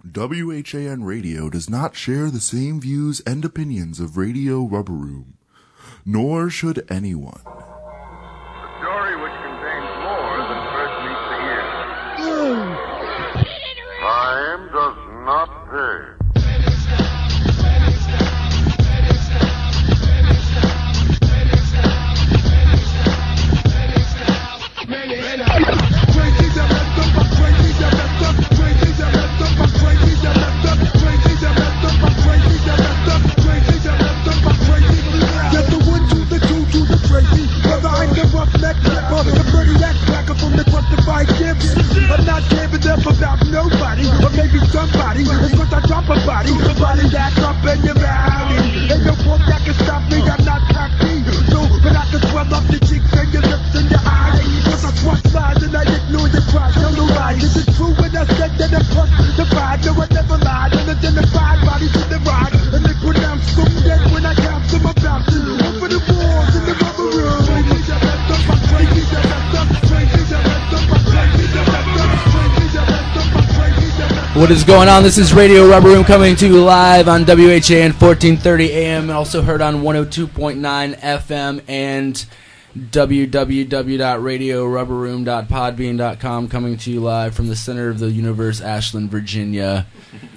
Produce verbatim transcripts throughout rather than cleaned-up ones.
W H A N Radio does not share the same views and opinions of Radio Rubber Room, nor should anyone. A story which contains more than first meets the ear. Time does not pay. I'm not giving up about nobody, or maybe somebody. It's once I drop a body, the body that's up in your valley. Ain't no fork that can stop me, I'm not cocky. So, but I can swell up your cheeks and your lips and your eyes. Cause I swat slides and I ignore your cries. Tell no lies, is it true when I said that I'm plus the five? No, I never lied, unidentified bodies in the ride. And they pronounce them dead when I count them about to. Over the walls in the rubber room. Crazy, I messed up, I'm crazy, I messed up, crazy, I messed up, I'm crazy, I messed up. What is going on? This is Radio Rubber Room coming to you live on W H A N fourteen thirty A M, and also heard on one oh two point nine F M and w w w dot radio rubber room dot podbean dot com, coming to you live from the center of the universe, Ashland, Virginia.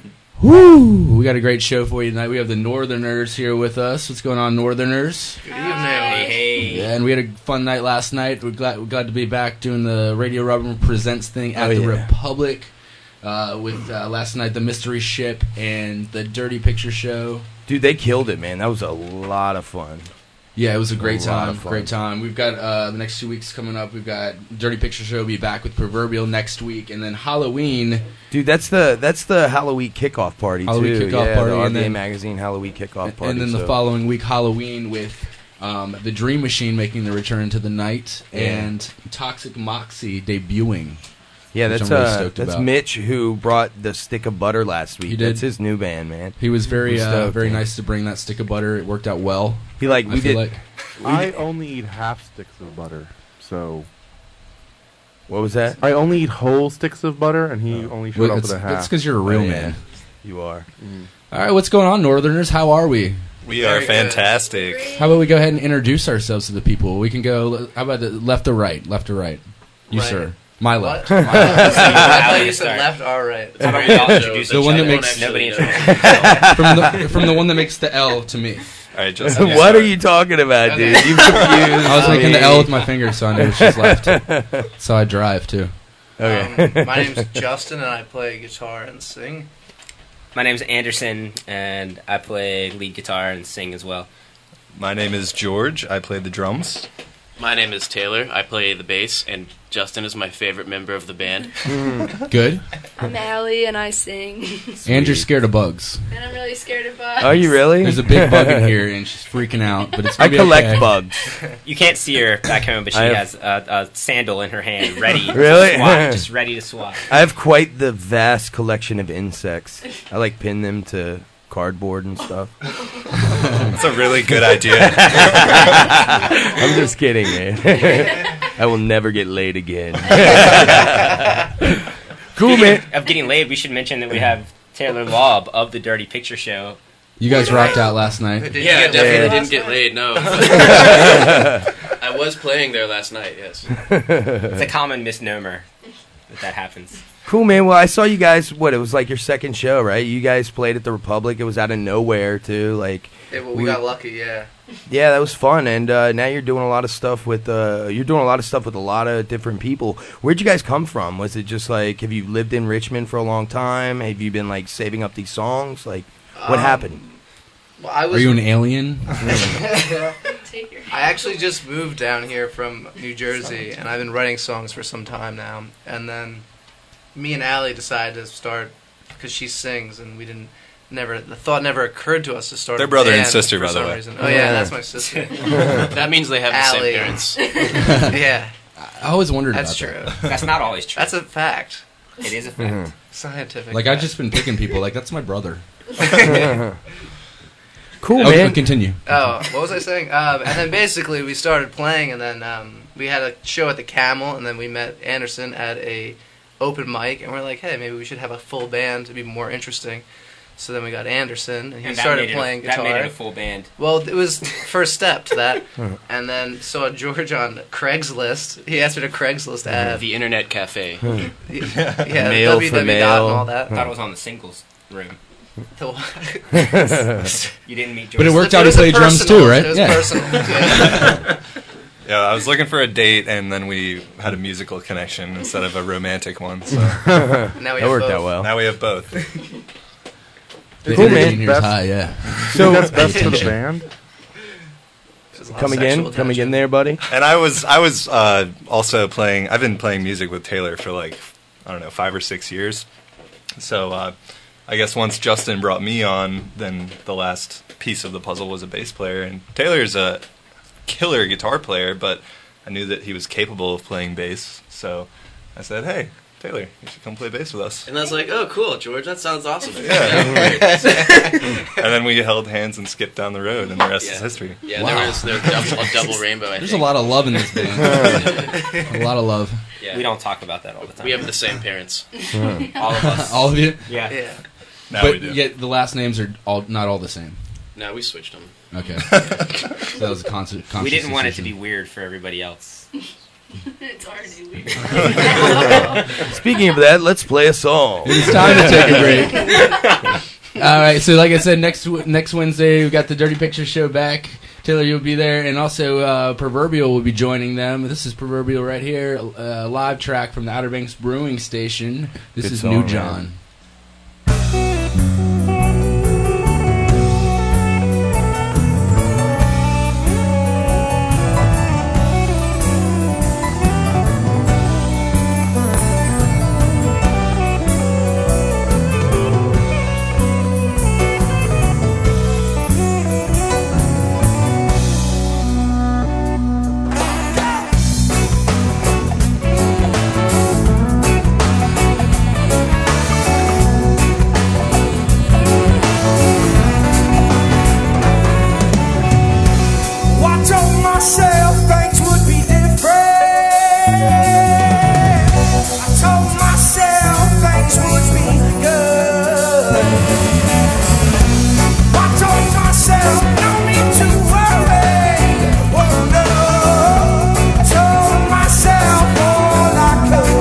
Woo! We got a great show for you tonight. We have the Northerners here with us. What's going on, Northerners? Good evening. Hey, hey. Yeah, and we had a fun night last night. We're glad, we're glad to be back doing the Radio Rubber Room Presents thing at oh, the yeah. Republic. Uh, with uh, last night the Mystery Ship and the Dirty Picture Show. Dude, they killed it, man. That was a lot of fun. Yeah, it was a great a lot time. of fun. Great time. We've got uh, the next two weeks coming up. We've got Dirty Picture Show will be back with Proverbial next week, and then Halloween. Dude, that's the that's the Halloween kickoff party Halloween too. kickoff yeah, party, the and R B A then- Magazine Halloween kickoff party. And then so. the following week, Halloween, with um, the Dream Machine making the return to the night, Yeah. and Toxic Moxie debuting. Yeah, which that's I'm really uh, stoked that's about. Mitch who brought the Stick of Butter last week. He did. That's his new band, man. He was very I'm uh, stoked, very man. nice to bring that stick of butter. It worked out well. He like I we feel did. like. I only eat half sticks of butter, so What was that? I only eat whole sticks of butter, and he Oh. only showed Well, up it's with a half. it's because you're a real Oh, yeah. man. You are. Mm. All right, what's going on, Northerners? How are we? We are Very fantastic. How about we go ahead and introduce ourselves to the people? We can go. How about the left or right? Left or right? You, Right. sir. My left. What? My left. I thought you said left or right. How about we all introduce The each one that other? makes nobody introduces from the from the one that makes the L to me. All right, Justin. you What start. are you talking about, dude? Okay. You confused. I was making me. the L with my finger, so I knew she's left. So I drive too. Okay. Um, my name's Justin, and I play guitar and sing. My name's Anderson, and I play lead guitar and sing as well. My name is George. I play the drums. My name is Taylor. I play the bass, and Justin is my favorite member of the band. Good. I'm Allie, and I sing. And you're scared of bugs. And I'm really scared of bugs. Are you really? There's a big bug in here, and she's freaking out. But it's I gonna be collect okay. bugs. You can't see her back home, but she I have- has a, a sandal in her hand, ready Really? to swat, just ready to swat. I have quite the vast collection of insects. I like pin them to cardboard and stuff. That's a really good idea. I'm just kidding, man. I will never get laid again. Cool, Speaking man. Of getting laid, we should mention that we have Taylor Lobb of the Dirty Picture Show. You guys rocked out last night. Did you Yeah, I get definitely laid didn't last get night? laid, no. I was playing there last night, yes. It's a common misnomer that that happens. Cool, man. Well, I saw you guys. What? It was like your second show, right? You guys played at the Republic. It was out of nowhere, too. Like, Yeah, well, we We- got lucky, yeah. yeah, that was fun. And uh, now you're doing a lot of stuff with. Uh, you're doing a lot of stuff with a lot of different people. Where'd you guys come from? Was it just like, have you lived in Richmond for a long time? Have you been like saving up these songs? Like, what Um, happened? Well, I was. Are you an alien? Take your I actually just moved down here from New Jersey, and I've been writing songs for some time now. And then me and Allie decided to start because she sings, and we didn't. Never the thought never occurred to us to start. They're a brother and band sister, for by the some way. reason. Oh yeah, that's my sister. That means they have the Allie. same parents. Yeah, I always wondered that's about true. that. That's not always true. That's a fact. It is a fact. Scientific. Like, I've fact. just been picking people. Like, that's my brother. Cool, Okay, man. continue. Oh, what was I saying? Um, and then basically we started playing, and then um, we had a show at the Camel, and then we met Anderson at a open mic, and we're like, hey, maybe we should have a full band to be more interesting. So then we got Anderson, and he And that started made it a- playing that guitar. made it a full band. Well, it was first step to that. And then saw George on Craigslist. He asked me to Craigslist ad. The Internet Cafe. yeah, yeah Mail W W for dot mail. and all that. I thought it was on the singles room. The- You didn't meet George. But it worked It out he was a played drums personal- too, right? It was Yeah. personal. Yeah. Yeah, I was looking for a date, and then we had a musical connection instead of a romantic one. So Now we That have worked both. out well. now we have both. The Cool, energy man. in here's Best- high, yeah. So That's best for the band. There's a lot come of again, sexual come again tension. there, buddy. And I was I was uh, also playing. I've been playing music with Taylor for like I don't know five or six years. So uh, I guess once Justin brought me on, then the last piece of the puzzle was a bass player. And Taylor's a killer guitar player, but I knew that he was capable of playing bass. So I said, "Hey, Taylor, you should come play bass with us." And I was like, oh, cool, George, that sounds awesome. And then we held hands and skipped down the road, and the rest Yeah. is history. Yeah, Wow. there was, there was double, a double rainbow, I There's think. a lot of love in this band. a lot of love. Yeah. We don't talk about that all the time. We have the same parents. all of us. All of you? Yeah. Yeah. Now but we do. yet the last names are all not all the same. No, we switched them. Okay. So that was a constant. We didn't want it to be weird for everybody else. It's already weird. Speaking of that, let's play a song. It's time to take a break. All right. So, like I said, next next Wednesday we got the Dirty Picture Show back. Taylor, you'll be there, and also uh, Proverbial will be joining them. This is Proverbial right here, a live track from the Outer Banks Brewing Station. This Good is song, New man. John. I told myself things would be different. I told myself things would be good. I told myself no need to worry. Oh no. I told myself all I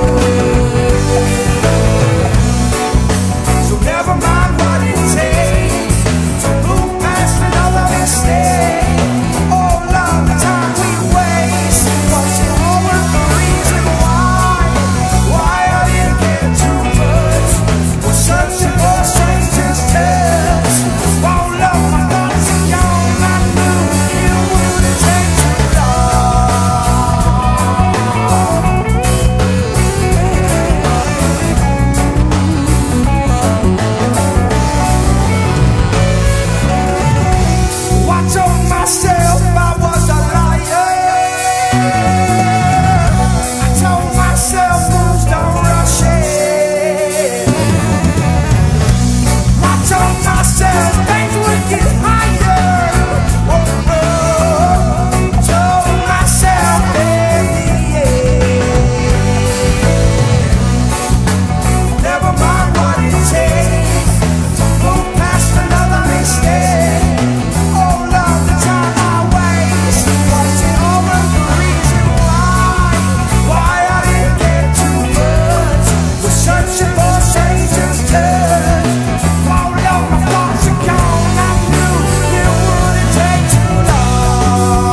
could. So never mind what it takes to move past another mistake. All of the time we waste, was it all worth the reason why? Why I didn't get too much? Was searching for strangers' touch. All of my thoughts are gone. I knew it wouldn't take too long. I told myself I was a liar. I told myself moves don't rush it. I told myself things would get higher. Oh no. I told myself in the end. Never mind what it takes to move past another mistake. All of the time I waste, was it all worth the reason why? Why I didn't get too much? Was searching for strangers' touch. All of my thoughts are gone. I knew it wouldn't take too long.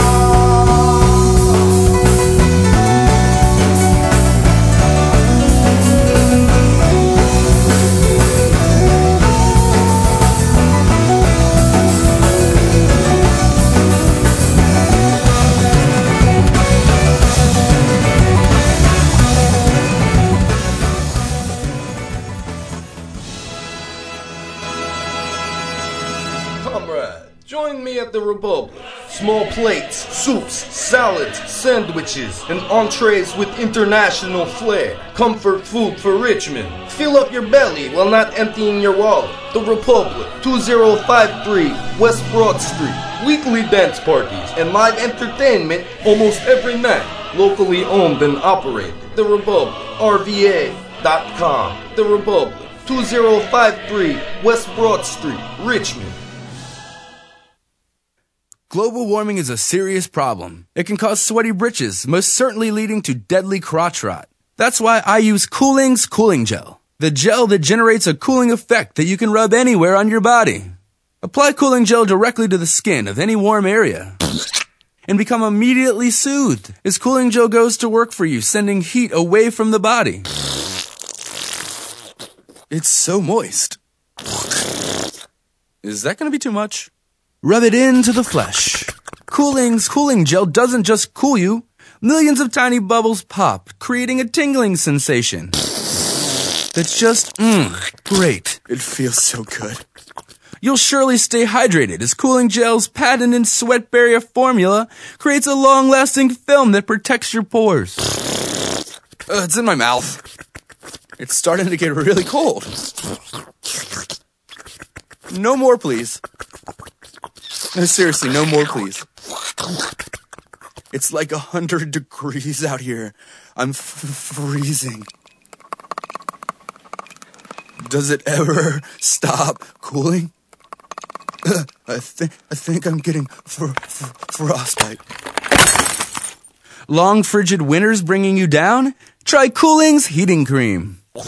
Comrade, join me at the Republic. Small plates, soups, salads, sandwiches, and entrees with international flair. Comfort food for Richmond. Fill up your belly while not emptying your wallet. The Republic, two oh five three West Broad Street. Weekly dance parties and live entertainment almost every night. Locally owned and operated. The Republic, R V A dot com. The Republic, two zero five three West Broad Street, Richmond. Global warming is a serious problem. It can cause sweaty britches, most certainly leading to deadly crotch rot. That's why I use Cooling's Cooling Gel, the gel that generates a cooling effect that you can rub anywhere on your body. Apply Cooling Gel directly to the skin of any warm area and become immediately soothed as Cooling Gel goes to work for you, sending heat away from the body. It's so moist. Is that going to be too much? Rub it into the flesh. Cooling's Cooling Gel doesn't just cool you. Millions of tiny bubbles pop, creating a tingling sensation. That's just, mmm, great. It feels so good. You'll surely stay hydrated as Cooling Gel's patented sweat barrier formula creates a long-lasting film that protects your pores. Uh, it's in my mouth. It's starting to get really cold. No more, please. No, seriously, no more, please. It's like a hundred degrees out here. I'm f- freezing. Does it ever stop cooling? Uh, I think I think I'm getting fr- fr- frostbite. Long frigid winters bringing you down? Try Cooling's heating cream. It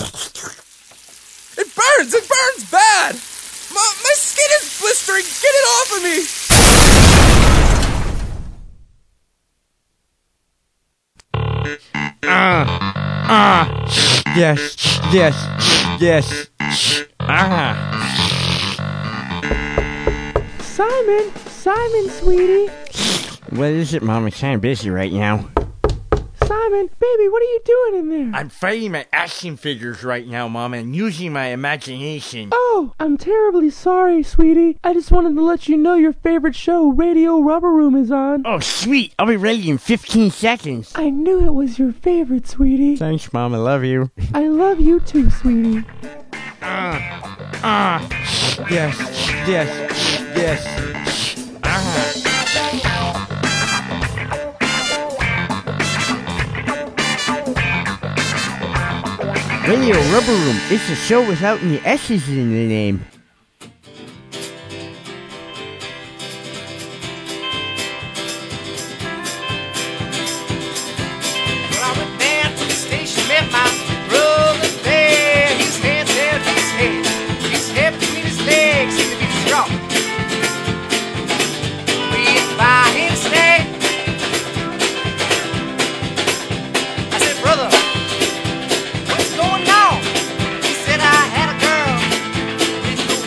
burns! It burns bad! My, my skin is blistering! Get it off of me! Ah, ah, yes, yes, yes. Ah. Simon, Simon, sweetie. What is it, Mom? I'm kind of busy right now. Simon, baby, what are you doing in there? I'm fighting my action figures right now, Mom, and using my imagination. Oh, I'm terribly sorry, sweetie. I just wanted to let you know your favorite show, Radio Rubber Room, is on. Oh, sweet. I'll be ready in fifteen seconds. I knew it was your favorite, sweetie. Thanks, Mom. I love you. I love you too, sweetie. Ah, ah, yes, yes, yes. Ah. Radio Rubber Room. It's a show without any S's in the name. Well, I went down to the station, met my brother there. His hands held his head, his head between his legs, seemed to be strong. We get by him stay. I said, brother, what's going on? He said, I had a girl with no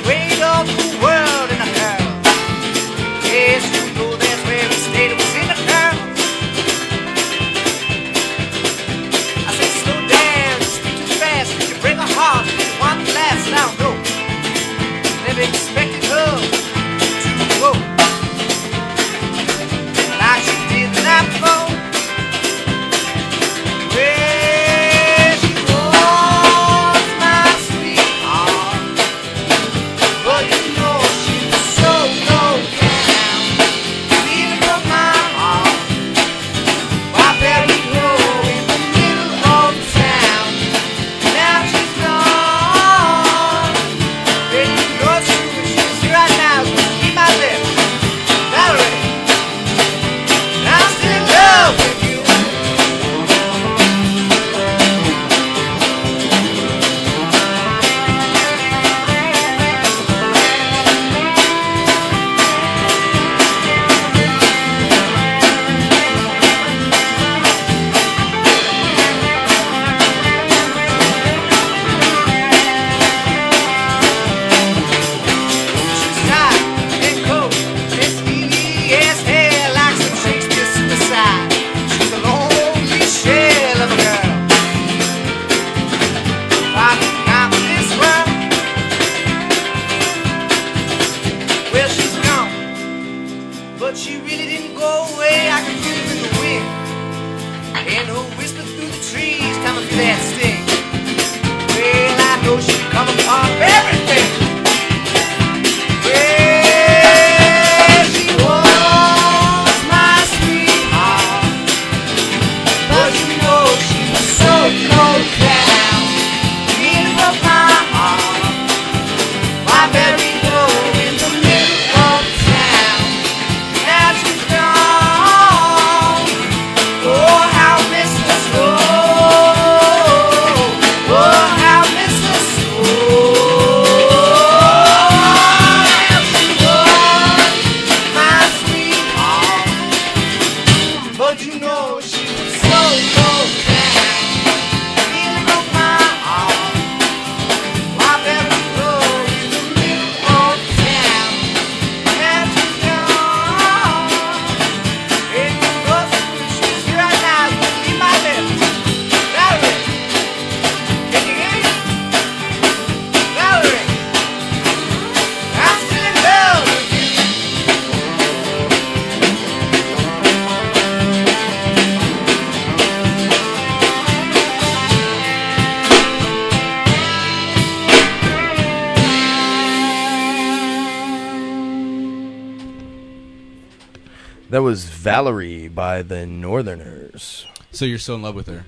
That was Valerie by the Northerners. So you're still in love with her?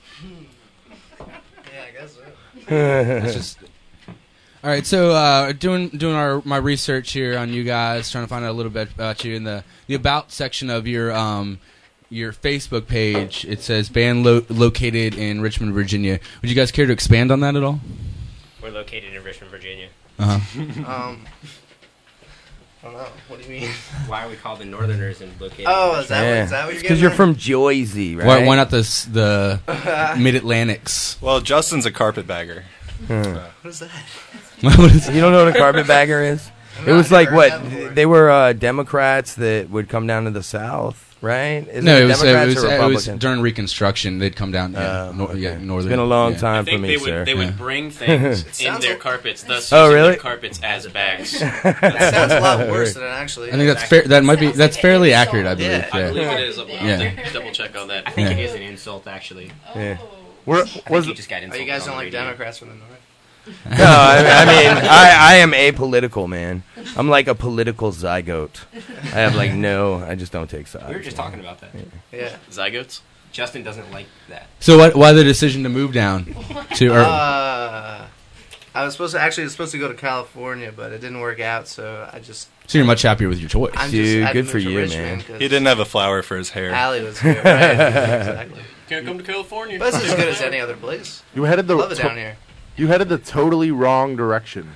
Yeah, I guess so. That's just. All right, so uh, doing doing our my research here on you guys, trying to find out a little bit about you in the the about section of your um your Facebook page. It says band lo- located in Richmond, Virginia. Would you guys care to expand on that at all? We're located in Richmond, Virginia. Uh huh. um, I don't know. What do you mean? Why are we called the Northerners and located? Oh, in is that, Richmond? what, is that what you're Because getting you're at? from Jersey, right? Why, why not the s- the Mid Atlantics? Well, Justin's a carpetbagger. Hmm. So. What is that? What is You don't know what a carpetbagger is? I'm It was not- like never what heard that before. they were uh, Democrats that would come down to the South, right? Isn't No, it was, uh, it, Democrats was, or it was Republicans? during Reconstruction. They'd come down. Yeah, Oh, nor- okay. yeah, It's northern. been a long yeah. time I think for me, they would sir. they Yeah. would bring things in sounds their like- carpets, thus Oh, using really? their carpets as bags. That sounds a lot worse than it actually I think is. that's fair. That might be Sounds that's like fairly an accurate. I insult. believe. Yeah. I Yeah. believe it is. I'll Yeah. have to double check on that. I think Yeah. it is an insult, actually. Yeah. Where I think was you it? just got Oh, insulted you guys on don't the like radio. Democrats from the North? No, I, I mean, I, I am apolitical, man. I'm like a political zygote. I have like no, I just don't take sides. We were just man. talking about that. Yeah. Zygotes? Justin doesn't like that. So what? Why the decision to move down to? Or, Uh, I was supposed to actually I was supposed to go to California, but it didn't work out. So I just so you're much happier with your choice. I'm Dude, just, I had good to for move to you, Richmond man. 'cause He didn't have a flower for his hair. Allie was here, right? Exactly. Can't come to California. But it's as good as any other place. You headed the Love it to- down here. You headed the totally wrong direction.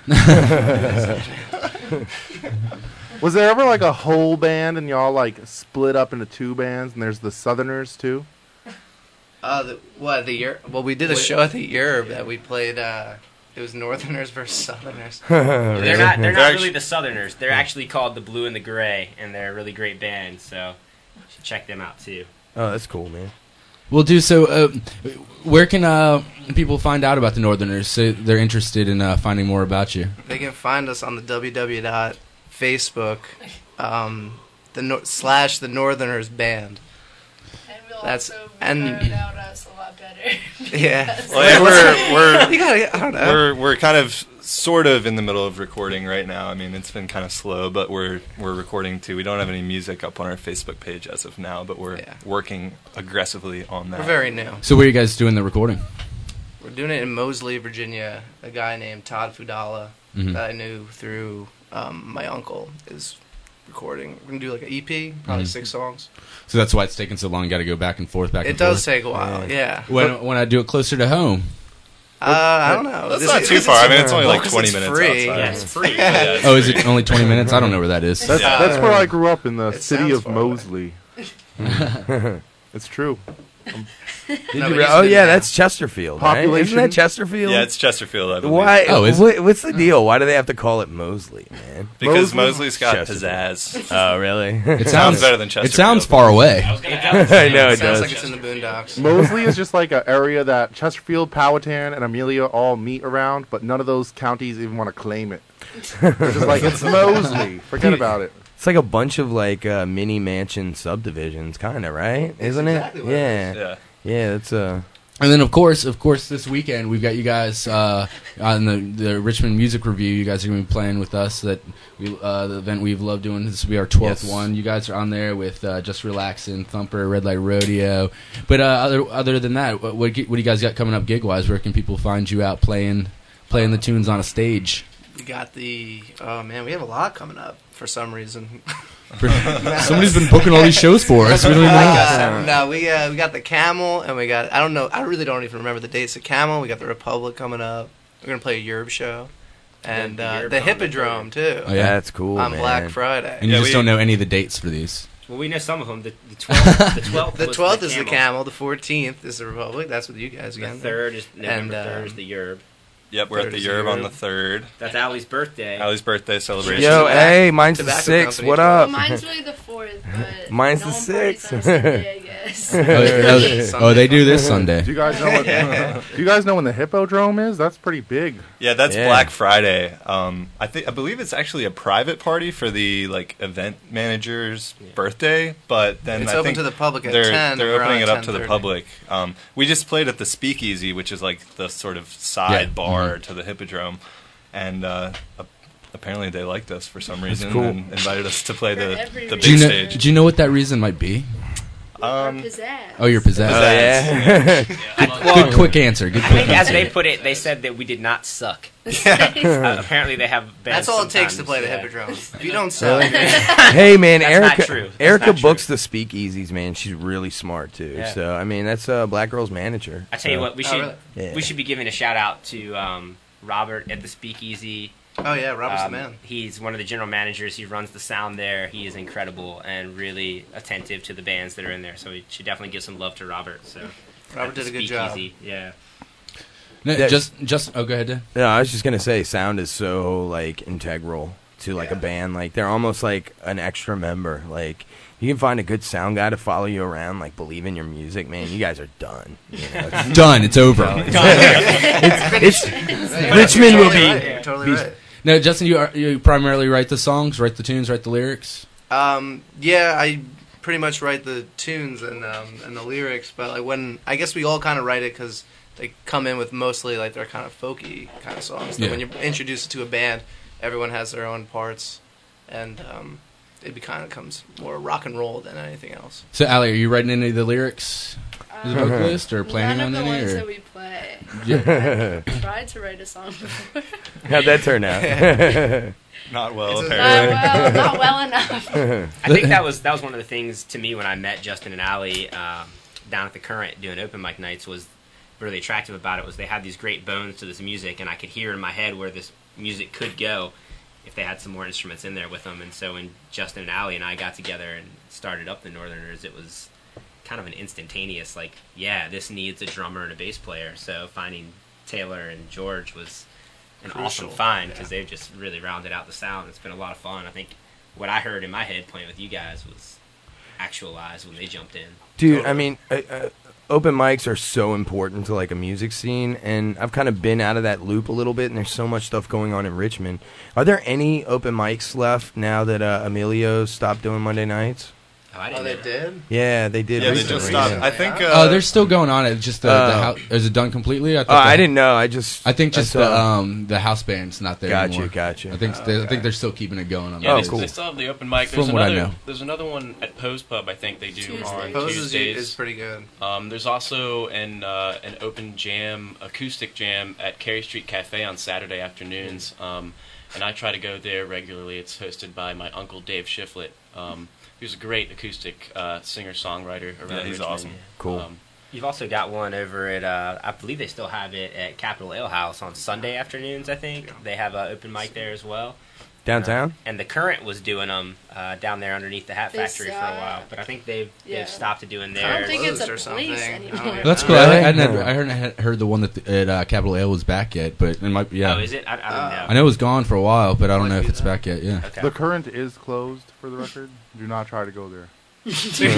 Was there ever like a whole band and y'all like split up into two bands and there's the Southerners too? Uh, the, what the year? Well, we did a show at the Yerb that we played. Uh, it was Northerners versus Southerners. They're not. They're not They're really actu- the Southerners. They're actually called the Blue and the Gray, and they're a really great band. So you should check them out too. Oh, that's cool, man. We'll do so. Uh, where can uh, people find out about the Northerners? So they're interested in uh, finding more about you. They can find us on the www dot facebook um, the nor- slash the Northerners band. And we'll That's- also and- make our out us a lot better. Yeah. Well, we're we're You gotta, I don't know. we're we're kind of sort of in the middle of recording right now. I mean, it's been kind of slow, but we're we're recording too. We don't have any music up on our Facebook page as of now, but we're Yeah. working aggressively on that. We're very new. So where are you guys doing the recording? We're doing it in Moseley, Virginia. A guy named Todd Fudala Mhm. that I knew through um, my uncle is recording. We're gonna do like an E P, probably Mhm. six songs. So that's why it's taking so long. Got to go back and forth, back It and does forth. take a while, yeah. When when I do it closer to home. Uh, I don't know. That's This not is- too this far. is- I mean, it's only well, like 'cause twenty it's minutes free. outside. Yeah, it's free. Yeah, it's Oh, is free. it only twenty minutes? I don't know where that is. That's Yeah. that's where I grew up in the It city sounds of far away. Moseley. It's true. Did No, you but re- he's oh good yeah, now. that's Chesterfield, right? Isn't Population- that Chesterfield? Yeah, it's Chesterfield, I believe. Why? Oh, is what, what's the deal? Why do they have to call it Moseley, man? Because Moseley? Mosley's got Chesterfield. pizzazz. Oh, really? It Sounds better than Chesterfield. It sounds far away. I was gonna It ask. does. I know it Sounds does. like it's in the boondocks. Moseley is just like an area that Chesterfield, Powhatan, and Amelia all meet around, but none of those counties even want to claim it. They're just like, it's Moseley. Forget about it. It's like a bunch of like uh, mini mansion subdivisions, kind of, right? Isn't exactly it? what it Yeah. Yeah. Yeah, that's uh And then, of course, of course, this weekend we've got you guys uh, on the the Richmond Music Review. You guys are going to be playing with us. That we uh, the event we've loved doing. This will be our twelfth Yes. one. You guys are on there with uh, Just Relaxin', Thumper, Red Light Rodeo. But uh, other other than that, what what, what do you guys got coming up gig wise? Where can people find you out playing playing the tunes on a stage? We got the oh man, we have a lot coming up for some reason. Somebody's been booking all these shows for us. We don't even know. Uh, no, we uh, we got the Camel and we got I don't know I really don't even remember the dates. The Camel, we got the Republic coming up. We're gonna play a Yerb show, and The uh, Yerb the on the Hippodrome too Oh, yeah. that's cool, on man. Black Friday. And you Yeah, just we- don't know any of the dates for these. Well, we know some of them. The, the twelfth. The twelfth. The was twelfth the is the Camel. Camel. The fourteenth is the Republic. That's with you guys The again. third is November And, third is um, the Yerb. Yep, we're at Third the is the Yerb on Yerb. the third. That's Allie's birthday. Allie's birthday celebration. Yo, Tobacco- hey, mine's the tobacco sixth. company What as well. up? Well, mine's really the fourth, but Mine's no the one parties sixth. on Sunday, I guess. Oh, oh, oh, they do this Sunday. Do you guys know what? Do you guys know when the Hippodrome is? That's pretty big. Yeah, that's Yeah. Black Friday. Um, I think I believe it's actually a private party for the like event manager's birthday, but then It's I open think to the public at they're, ten. They're We're opening on it at up to the ten thirty. public. Um, we just played at the Speakeasy, which is like the sort of side Yeah. bar Mhm. to the Hippodrome, and uh, a apparently they liked us for some reason cool. and invited us to play the, the big Do you know, stage. do you know what that reason might be? Um, Oh, you're pizzazz. Oh, yeah. good, Well, good quick answer. Good I quick think as answer. they put it, they said that we did not suck. uh, apparently, they have bands That's all it takes to sometimes, play the yeah. Hippodrome. If you don't suck, Hey man, That's Erica. not true. That's Erica not true. books the speakeasies, man. She's really smart too. Yeah. So I mean, that's a Black Girl's manager. I tell you So- what, we Oh, should really? Yeah. we should be giving a shout out to um, Robert at the Speakeasy. Oh, yeah, Robert's the Um, man. He's one of the general managers. He runs the sound there. He is incredible and really attentive to the bands that are in there. So we should definitely give some love to Robert. So Robert at did the a good job. Speakeasy, Yeah. No, Yeah. just, just. Oh, go ahead. Dan. No, I was just gonna say, sound is so like integral to like a band. Like they're almost like an extra member. Like you can find a good sound guy to follow you around, like believe in your music, man. You guys are done. You know, it's- Done. It's over. it's, it's Richmond will be. You're totally be- right. No, Justin, you are, you primarily write the songs, write the tunes, write the lyrics. Um, yeah, I pretty much write the tunes and um, and the lyrics, but like when I guess we all kind of write it because they come in with mostly like they're kind of folky kind of songs. So Yeah. when you introduce it to a band, everyone has their own parts, and um, it kind of comes more rock and roll than anything else. So, Ali, are you writing any of the lyrics as a Um, vocalist or planning None on of the any? ones or? that we play. Yeah. I tried to write a song before. How'd that turn out? Not well, It's a- apparently. Not well, not well enough. I think that was that was one of the things to me when I met Justin and Ali um, down at the Current doing open mic nights was really attractive about it was they had these great bones to this music, and I could hear in my head where this music could go if they had some more instruments in there with them. And so when Justin and Ali and I got together and started up the Northerners, it was kind of an instantaneous like, yeah, this needs a drummer and a bass player. So finding Taylor and George was an Crucial. awesome find because they've just really rounded out the sound. It's been a lot of fun. I think what I heard in my head playing with you guys was actualized when they jumped in. Dude, I mean, uh, uh, open mics are so important to like a music scene, and I've kind of been out of that loop a little bit. And there's so much stuff going on in Richmond. Are there any open mics left now that uh, Emilio stopped doing Monday nights? Oh, I didn't Oh, they know. did? Yeah, they did. Yeah, they recently, just stopped. yeah. I think. Uh, Oh, they're still going on. It's just the, the Oh. house. Is it done completely? I, Oh, thought I the- didn't know. I just. I think just I the saw- um the house band's not there Gotcha, anymore. gotcha. I think they, I think they're still keeping it going on. Yeah, Oh, they, cool. they still have the open mic. From There's what I another, know. there's another one at Pose Pub. I think they do Tuesday. on Pose is, Tuesdays. is pretty good. Um, there's also an uh, an open jam, acoustic jam at Cary Street Cafe on Saturday afternoons, um, and I try to go there regularly. It's hosted by my uncle Dave Shiflett, um, who's a great acoustic uh, singer-songwriter around Yeah, he's Richmond. awesome. Cool. Um, You've also got one over at, uh, I believe they still have it at Capitol Ale House on Sunday afternoons, I think. They have an open mic there as well. Downtown? Uh, and the Current was doing them uh, down there underneath the Hat They Factory for a stopped. while. But I think they've, Yeah. they's stopped doing I theirs. don't think it's a Closed or place something. anymore. I don't Well, that's cool. Really? I, I, hadn't, I heard I had heard the one that the, at uh, Capitol Ale was back yet, but it might. Yeah, Oh, is it? I, I don't Uh, know. I know it was gone for a while, but I don't Might know if be it's that. back yet. Yeah. Okay. The Current is closed, for the record. Do not try to go there. Thank you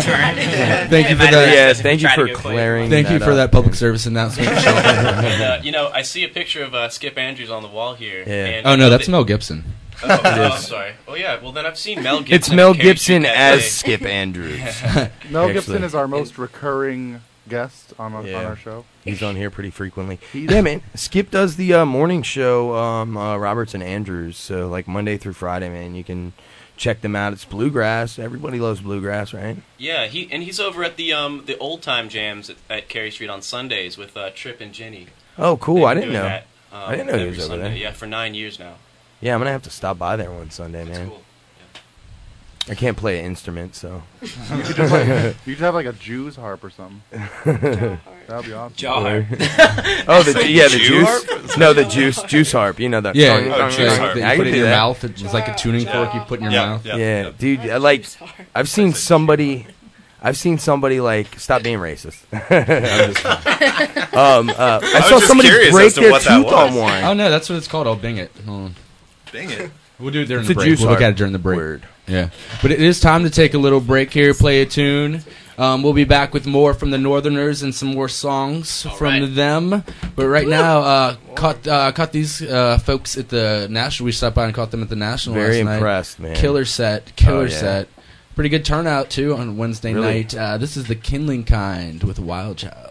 They for might that. have Yeah, asked us if thank we you tried to for go play. clearing Thank you that for up, that public man. service announcement. and, uh, you know, I see a picture of uh, Skip Andrews on the wall here. Yeah. And Oh I no, know that's that- Mel Gibson. Oh, oh, I'm is. sorry. Oh yeah. Well, then I've seen Mel Gibson. It's Mel at Cary Gibson Street as Cafe. Skip Andrews. Mel Actually. Gibson is our most recurring guest on, our- Yeah. on our show. He's on here pretty frequently. He's- Yeah, man. Skip does the uh, morning show, um, uh, Roberts and Andrews. So, like, Monday through Friday, man. You can check them out. It's bluegrass. Everybody loves bluegrass, right? Yeah, he and he's over at the um the old time jams at, at Cary Street on Sundays with uh, Trip and Jenny. Oh, cool. They've I been didn't doing know. that, um, I didn't know he every was over Sunday. there. Yeah, for nine years now. Yeah, I'm going to have to stop by there one Sunday, That's man. cool. I can't play an instrument, so. You could just like, you could have like a Jew's harp or something. That would be awesome. Jaw harp. Oh, the yeah, the Jew juice. harp? No, the juice juice harp. You know the Yeah, tongue- oh, tongue- juice like, harp. that I you put can it in do your that. mouth. It's like a tuning fork you put in your Yeah, mouth. yeah. Yeah, dude. I I like. choose hard. I've seen somebody. I've seen somebody like stop being racist. I'm just- um, uh, I, was saw just somebody curious break as to their what that tooth on was. one. Oh no, that's what it's called. I'll bing it. Hold on. Dang it. We'll do it during It's the a break. juice We'll look harp. at it during the break. Word. Yeah, but it is time to take a little break here. Play a tune. Um, we'll be back with more from the Northerners and some more songs All from right. them. But right now, uh, caught uh, caught these uh, folks at the National. We stopped by and caught them at the National. Very last night. impressed, man. Killer set, killer Oh, yeah. set. Pretty good turnout too on Wednesday Really? night. Uh, this is the Kindling Kind with Wild Child.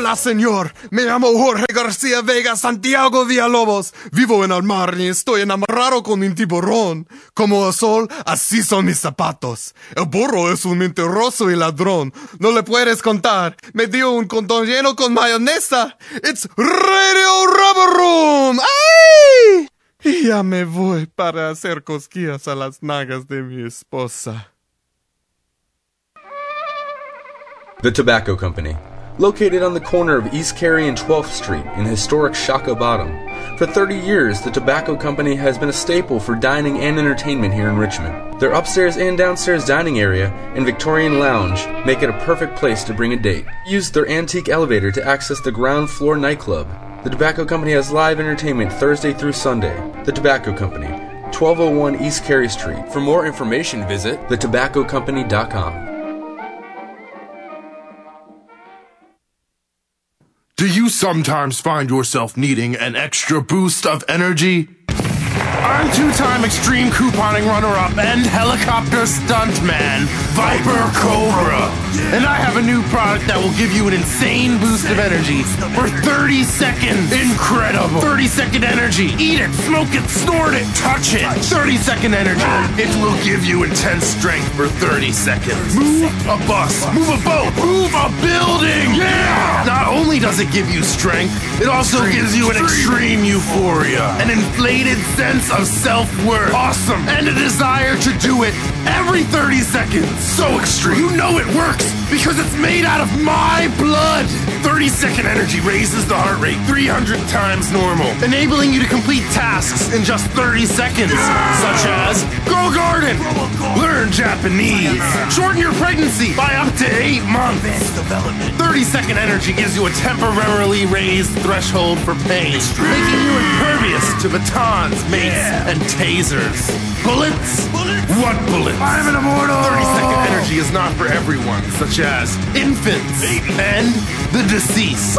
Hola, señor. Me llamo Jorge García Vega Santiago Villalobos. Vivo en el mar y estoy enamorado con un tiburón. Como el sol, así son mis zapatos. El burro es un mentiroso y ladrón. No le puedes contar. Me dio un condón lleno con mayonesa. It's Radio Rubber Room. ¡Ay! Y ya me voy para hacer cosquillas a las nalgas de mi esposa. The Tobacco Company, located on the corner of East Carey and twelfth Street in historic Shaka Bottom. For thirty years, the Tobacco Company has been a staple for dining and entertainment here in Richmond. Their upstairs and downstairs dining area and Victorian lounge make it a perfect place to bring a date. Use their antique elevator to access the ground floor nightclub. The Tobacco Company has live entertainment Thursday through Sunday. The Tobacco Company, twelve oh one East Carey Street. For more information, visit the tobacco company dot com. Do you sometimes find yourself needing an extra boost of energy? I'm two-time extreme couponing runner-up and helicopter stuntman, Viper Cobra. And I have a new product that will give you an insane boost of energy for thirty seconds. Incredible. thirty second energy. Eat it, smoke it, snort it, touch it. thirty second energy. It will give you intense strength for thirty seconds. Move a bus, move a boat, move a building. Yeah! Not only does it give you strength, it also gives you an extreme euphoria, an inflated sense of self-worth. Awesome. And a desire to do it every thirty seconds. So extreme. You know it works because it's made out of my blood. thirty second energy raises the heart rate three hundred times normal, enabling you to complete tasks in just thirty seconds, such as grow a garden, learn Japanese, shorten your pregnancy by up to eight months. thirty second energy gives you a temporarily raised threshold for pain, making you impervious to batons, mace, and tasers. Bullets? What bullets? I'm an immortal! thirty second energy is not for everyone, such as infants and the deceased.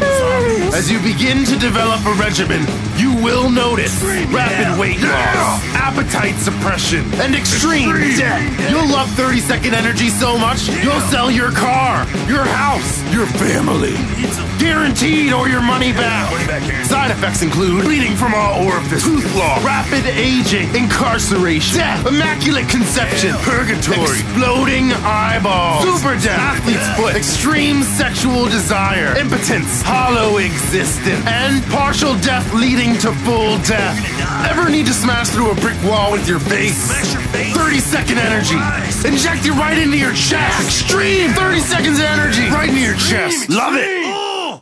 As you begin to develop a regimen, you will notice rapid weight loss, appetite suppression, and extreme death. You'll love thirty second energy so much, you'll sell your car, your house, your family. Guaranteed or your money back. Side effects include bleeding from all orifices, tooth loss, rapid aging, incarceration, death, immaculate conception, purgatory, exploding eyeballs, super death, athlete's foot, extreme sexual desire, impotence, hollow existence, and partial death leading to full death. Ever need to smash through a brick wall with your face? thirty second energy. Inject it right into your chest. Extreme thirty seconds of energy right into your chest. Love it.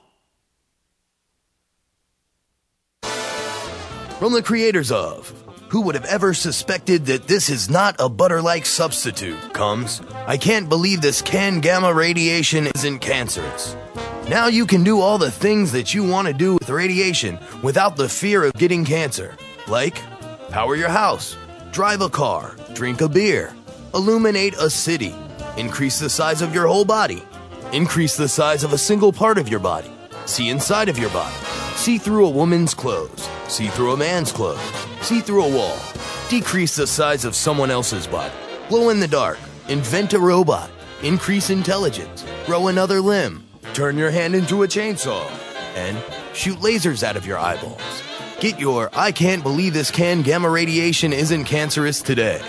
From the creators of Who Would Have Ever Suspected That This Is Not a Butter-Like Substitute comes I Can't Believe This Can Gamma Radiation Isn't Cancerous. Now you can do all the things that you want to do with radiation without the fear of getting cancer. Like power your house, drive a car, drink a beer, illuminate a city, increase the size of your whole body, increase the size of a single part of your body, see inside of your body, see through a woman's clothes, see through a man's clothes, see through a wall, decrease the size of someone else's body, glow in the dark, invent a robot, increase intelligence, grow another limb, turn your hand into a chainsaw, and shoot lasers out of your eyeballs. Get your I Can't Believe This Can Gamma Radiation Isn't Cancerous today.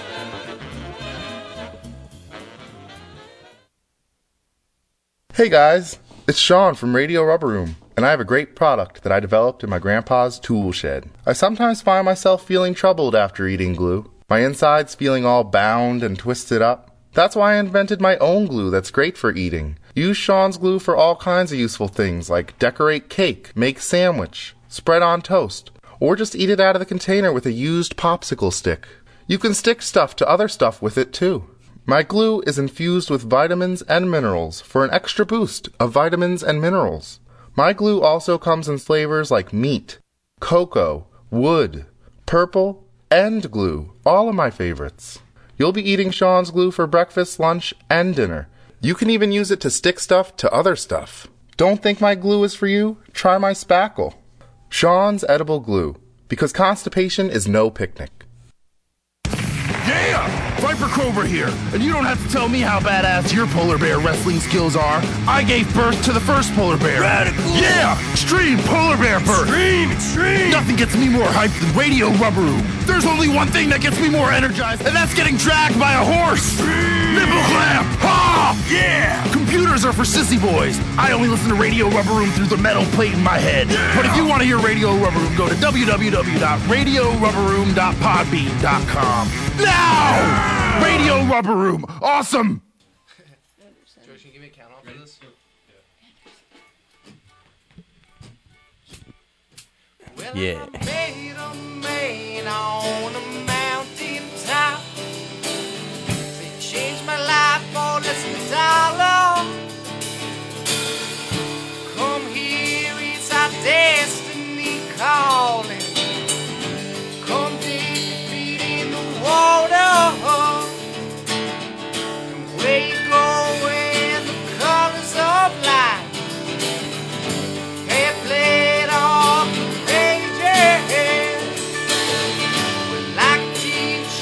Hey guys, it's Sean from Radio Rubber Room, and I have a great product that I developed in my grandpa's tool shed. I sometimes find myself feeling troubled after eating glue, my insides feeling all bound and twisted up. That's why I invented my own glue that's great for eating. Use Sean's glue for all kinds of useful things like decorate cake, make sandwich, spread on toast, or just eat it out of the container with a used popsicle stick. You can stick stuff to other stuff with it too. My glue is infused with vitamins and minerals for an extra boost of vitamins and minerals. My glue also comes in flavors like meat, cocoa, wood, purple, and glue, all of my favorites. You'll be eating Sean's glue for breakfast, lunch, and dinner. You can even use it to stick stuff to other stuff. Don't think my glue is for you? Try my spackle. Sean's Edible Glue, because constipation is no picnic. Yeah! Viper Cobra here, and you don't have to tell me how badass your polar bear wrestling skills are. I gave birth to the first polar bear. Radical! Yeah! Extreme polar bear birth! Extreme! Extreme! Nothing gets me more hyped than Radio Rubber Room. There's only one thing that gets me more energized, and that's getting dragged by a horse! Extreme! Nipple clamp! Ha! Yeah! Computers are for sissy boys. I only listen to Radio Rubber Room through the metal plate in my head. Yeah! But if you want to hear Radio Rubber Room, go to w w w dot radio rubber room dot podbean dot com. Now! Yeah! Radio Rubber Room. Awesome! George, can you give me a count off for this? Yeah. Yeah. Made a man on a mountain top. They changed my life for less than a dollar. Come here, it's our destiny calling. Come dig your feet in the water. Where you go in the colors of light. They played off the pages. We're like a teen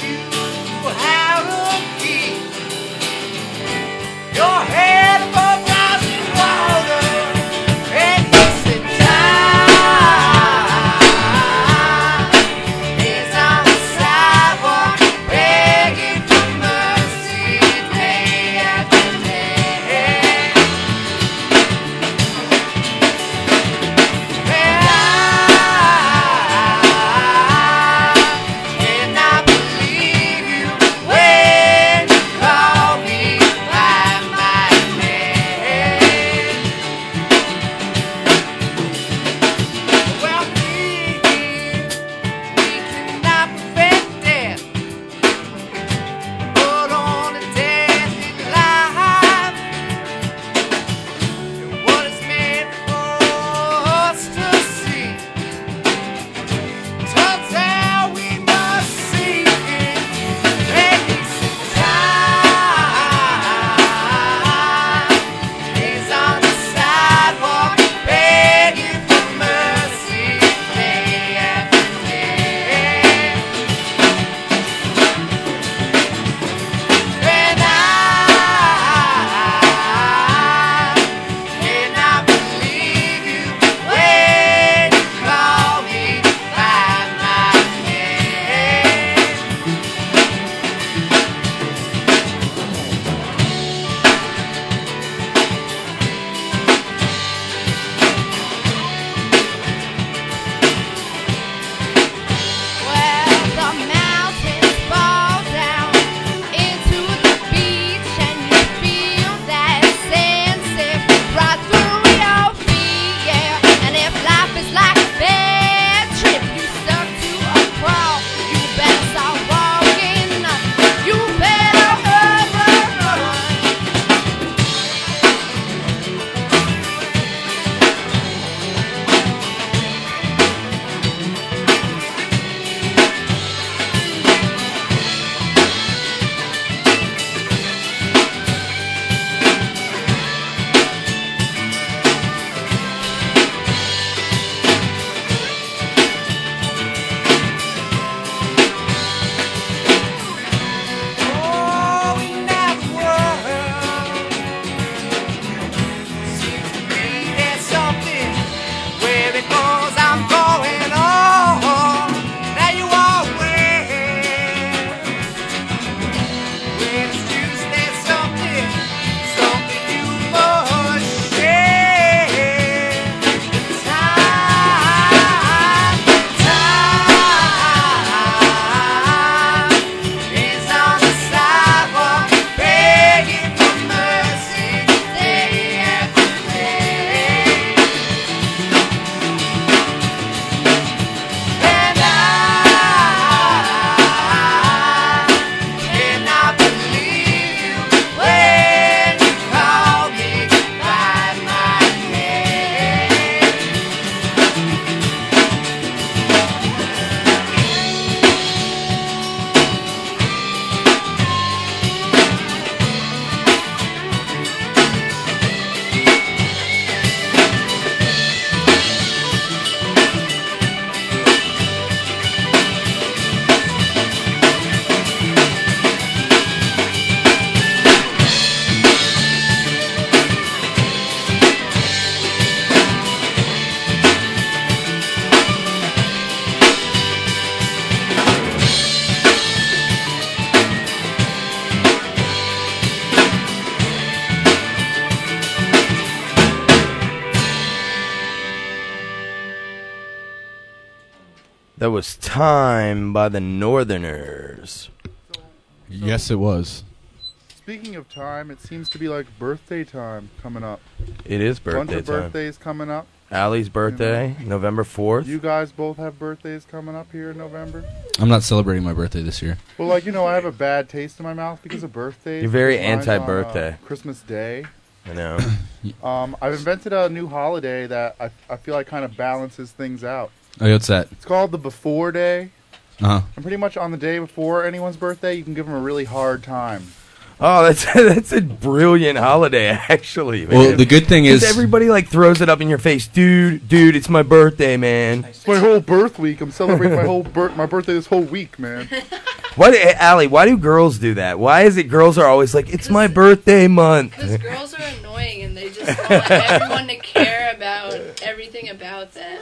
That was Time by the Northerners. Yes, it was. Speaking of time, it seems to be like birthday time coming up. It is Bunch birthday of time. birthdays coming up. Allie's birthday, November fourth. You guys both have birthdays coming up here in November? I'm not celebrating my birthday this year. Well, like, you know, I have a bad taste in my mouth because of birthdays. You're very because mine's on, anti-birthday. uh, Christmas Day. I know. um, I've invented a new holiday that I, I feel like kind of balances things out. Oh, what's that? It's called the Before Day. Uh-huh. And pretty much on the day before anyone's birthday, you can give them a really hard time. Oh, that's that's a brilliant holiday, actually. Man. Well, the good thing 'Cause is- everybody like throws it up in your face, dude. Dude, it's my birthday, man. It's my whole birth week. I'm celebrating my whole bir- my birthday this whole week, man. Why, do, hey, Allie? Why do girls do that? Why is it girls are always like, it's my birthday month? Because girls are annoying and they just want everyone to care about everything about them.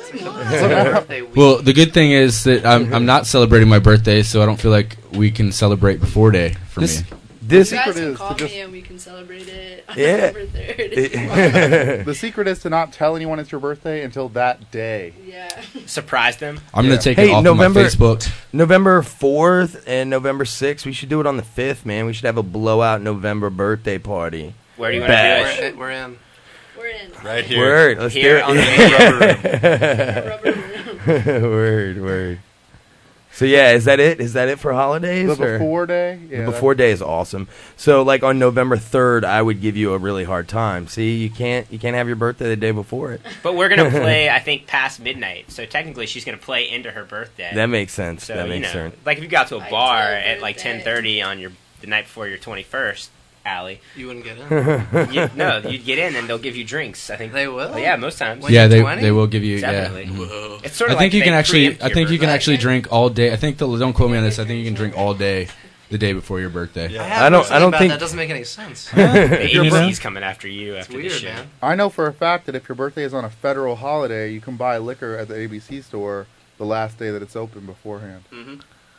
Well, the good thing is that I'm I'm not celebrating my birthday, so I don't feel like we can celebrate before day for This- me. This you guys secret can is call to me just- and we can celebrate it on Yeah. November third. if you want. The secret is to not tell anyone it's your birthday until that day. Yeah. Surprise them. I'm gonna take it Hey, off November, of my Facebook. November fourth and November sixth. We should do it on the fifth, man. We should have a blowout November birthday party. Where do you want Bash. to do it? We're in. We're in. Right here. Word. Let's Here do on it. the Word, word. So yeah, is that it? Is that it for holidays? The or- before day? Yeah, the before day is awesome. So like on November third, I would give you a really hard time. See, you can't you can't have your birthday the day before it. But we're gonna play, I think, past midnight. So technically, she's gonna play into her birthday. That makes sense. So that you makes know, sense. like if you got to a bar at like ten thirty on your the night before your twenty-first, Allie, You wouldn't get in. you, no, you'd get in and they'll give you drinks. I think They will? Yeah, most times. Yeah, they they will give you. Definitely. Yeah. Mhm. It's sort I of think like you can they actually. preempt I your think you can birthday. actually drink all day. I think the, don't quote me on this. I think you can drink all day, the day before your birthday. I, I have don't- something I don't about think- that doesn't make any sense. The If your A B bir- C's coming after you after weird, this show. man. I know for a fact that if your birthday is on a federal holiday, you can buy liquor at the A B C store the last day that it's open beforehand. Mm-hmm.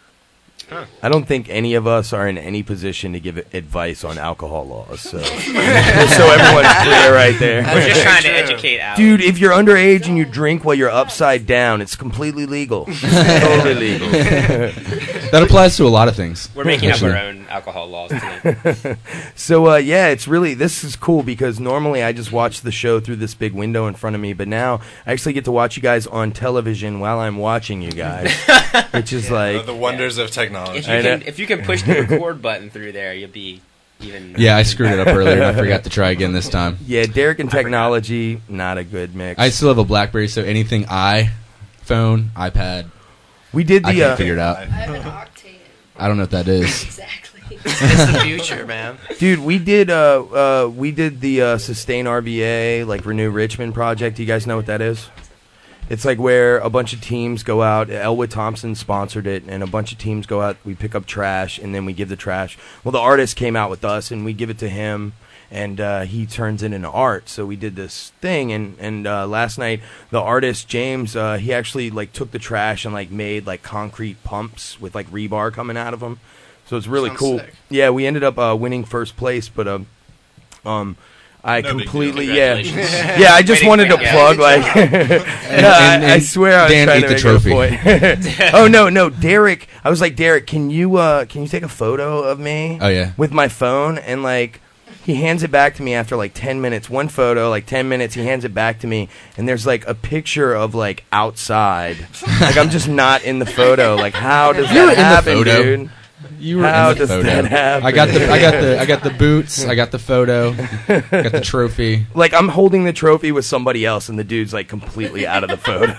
I don't think any of us are in any position to give advice on alcohol laws. So, just so everyone's clear right there. We're just trying to educate Allie. Dude, if you're underage and you drink while you're upside down, it's completely legal. Totally legal. That applies to a lot of things. We're making actually. up our own alcohol laws tonight. So uh, yeah, it's really this is cool because normally I just watch the show through this big window in front of me, but now I actually get to watch you guys on television while I'm watching you guys, which is like the wonders of technology. If you I know. can, if you can push the record button through there, you'll be even. Yeah, I screwed it up earlier. and I forgot to try again this time. yeah, Derek and technology, not a good mix. I still have a BlackBerry, so anything i, phone, iPad. We did I the. can't Uh, figure it out. I have an Octane. I don't know what that is. Exactly. It's the future, man. Dude, we did uh uh we did the uh, Sustain R V A like Renew Richmond project. Do you guys know what that is? It's like where a bunch of teams go out. Elwood Thompson sponsored it, and a bunch of teams go out. We pick up trash, and then we give the trash. Well, the artist came out with us, and we give it to him, and uh, he turns it into art. So we did this thing, and and uh, last night the artist James, uh, he actually like took the trash and like made like concrete pumps with like rebar coming out of them. So it's really Sounds cool. sick. Yeah, we ended up uh, winning first place, but um, um. I No big completely, deal. yeah, Congratulations. yeah. I just Way to wanted to go. Yeah, plug, good like, job. no, I, and- I and swear I was Dan trying ate to the make trophy. a point. Oh no, no, Derek. I was like, Derek, can you, uh, can you take a photo of me? Oh, yeah. With my phone, and like, he hands it back to me after like ten minutes. One photo, like ten minutes. He hands it back to me, and there's like a picture of like outside. Like I'm just not in the photo. Like how does You were that in the happen, photo. dude? You were How in the does photo. that happen? I got the, I got the, I got the boots. I got the photo. Got the trophy. Like I'm holding the trophy with somebody else, and the dude's like completely out of the photo.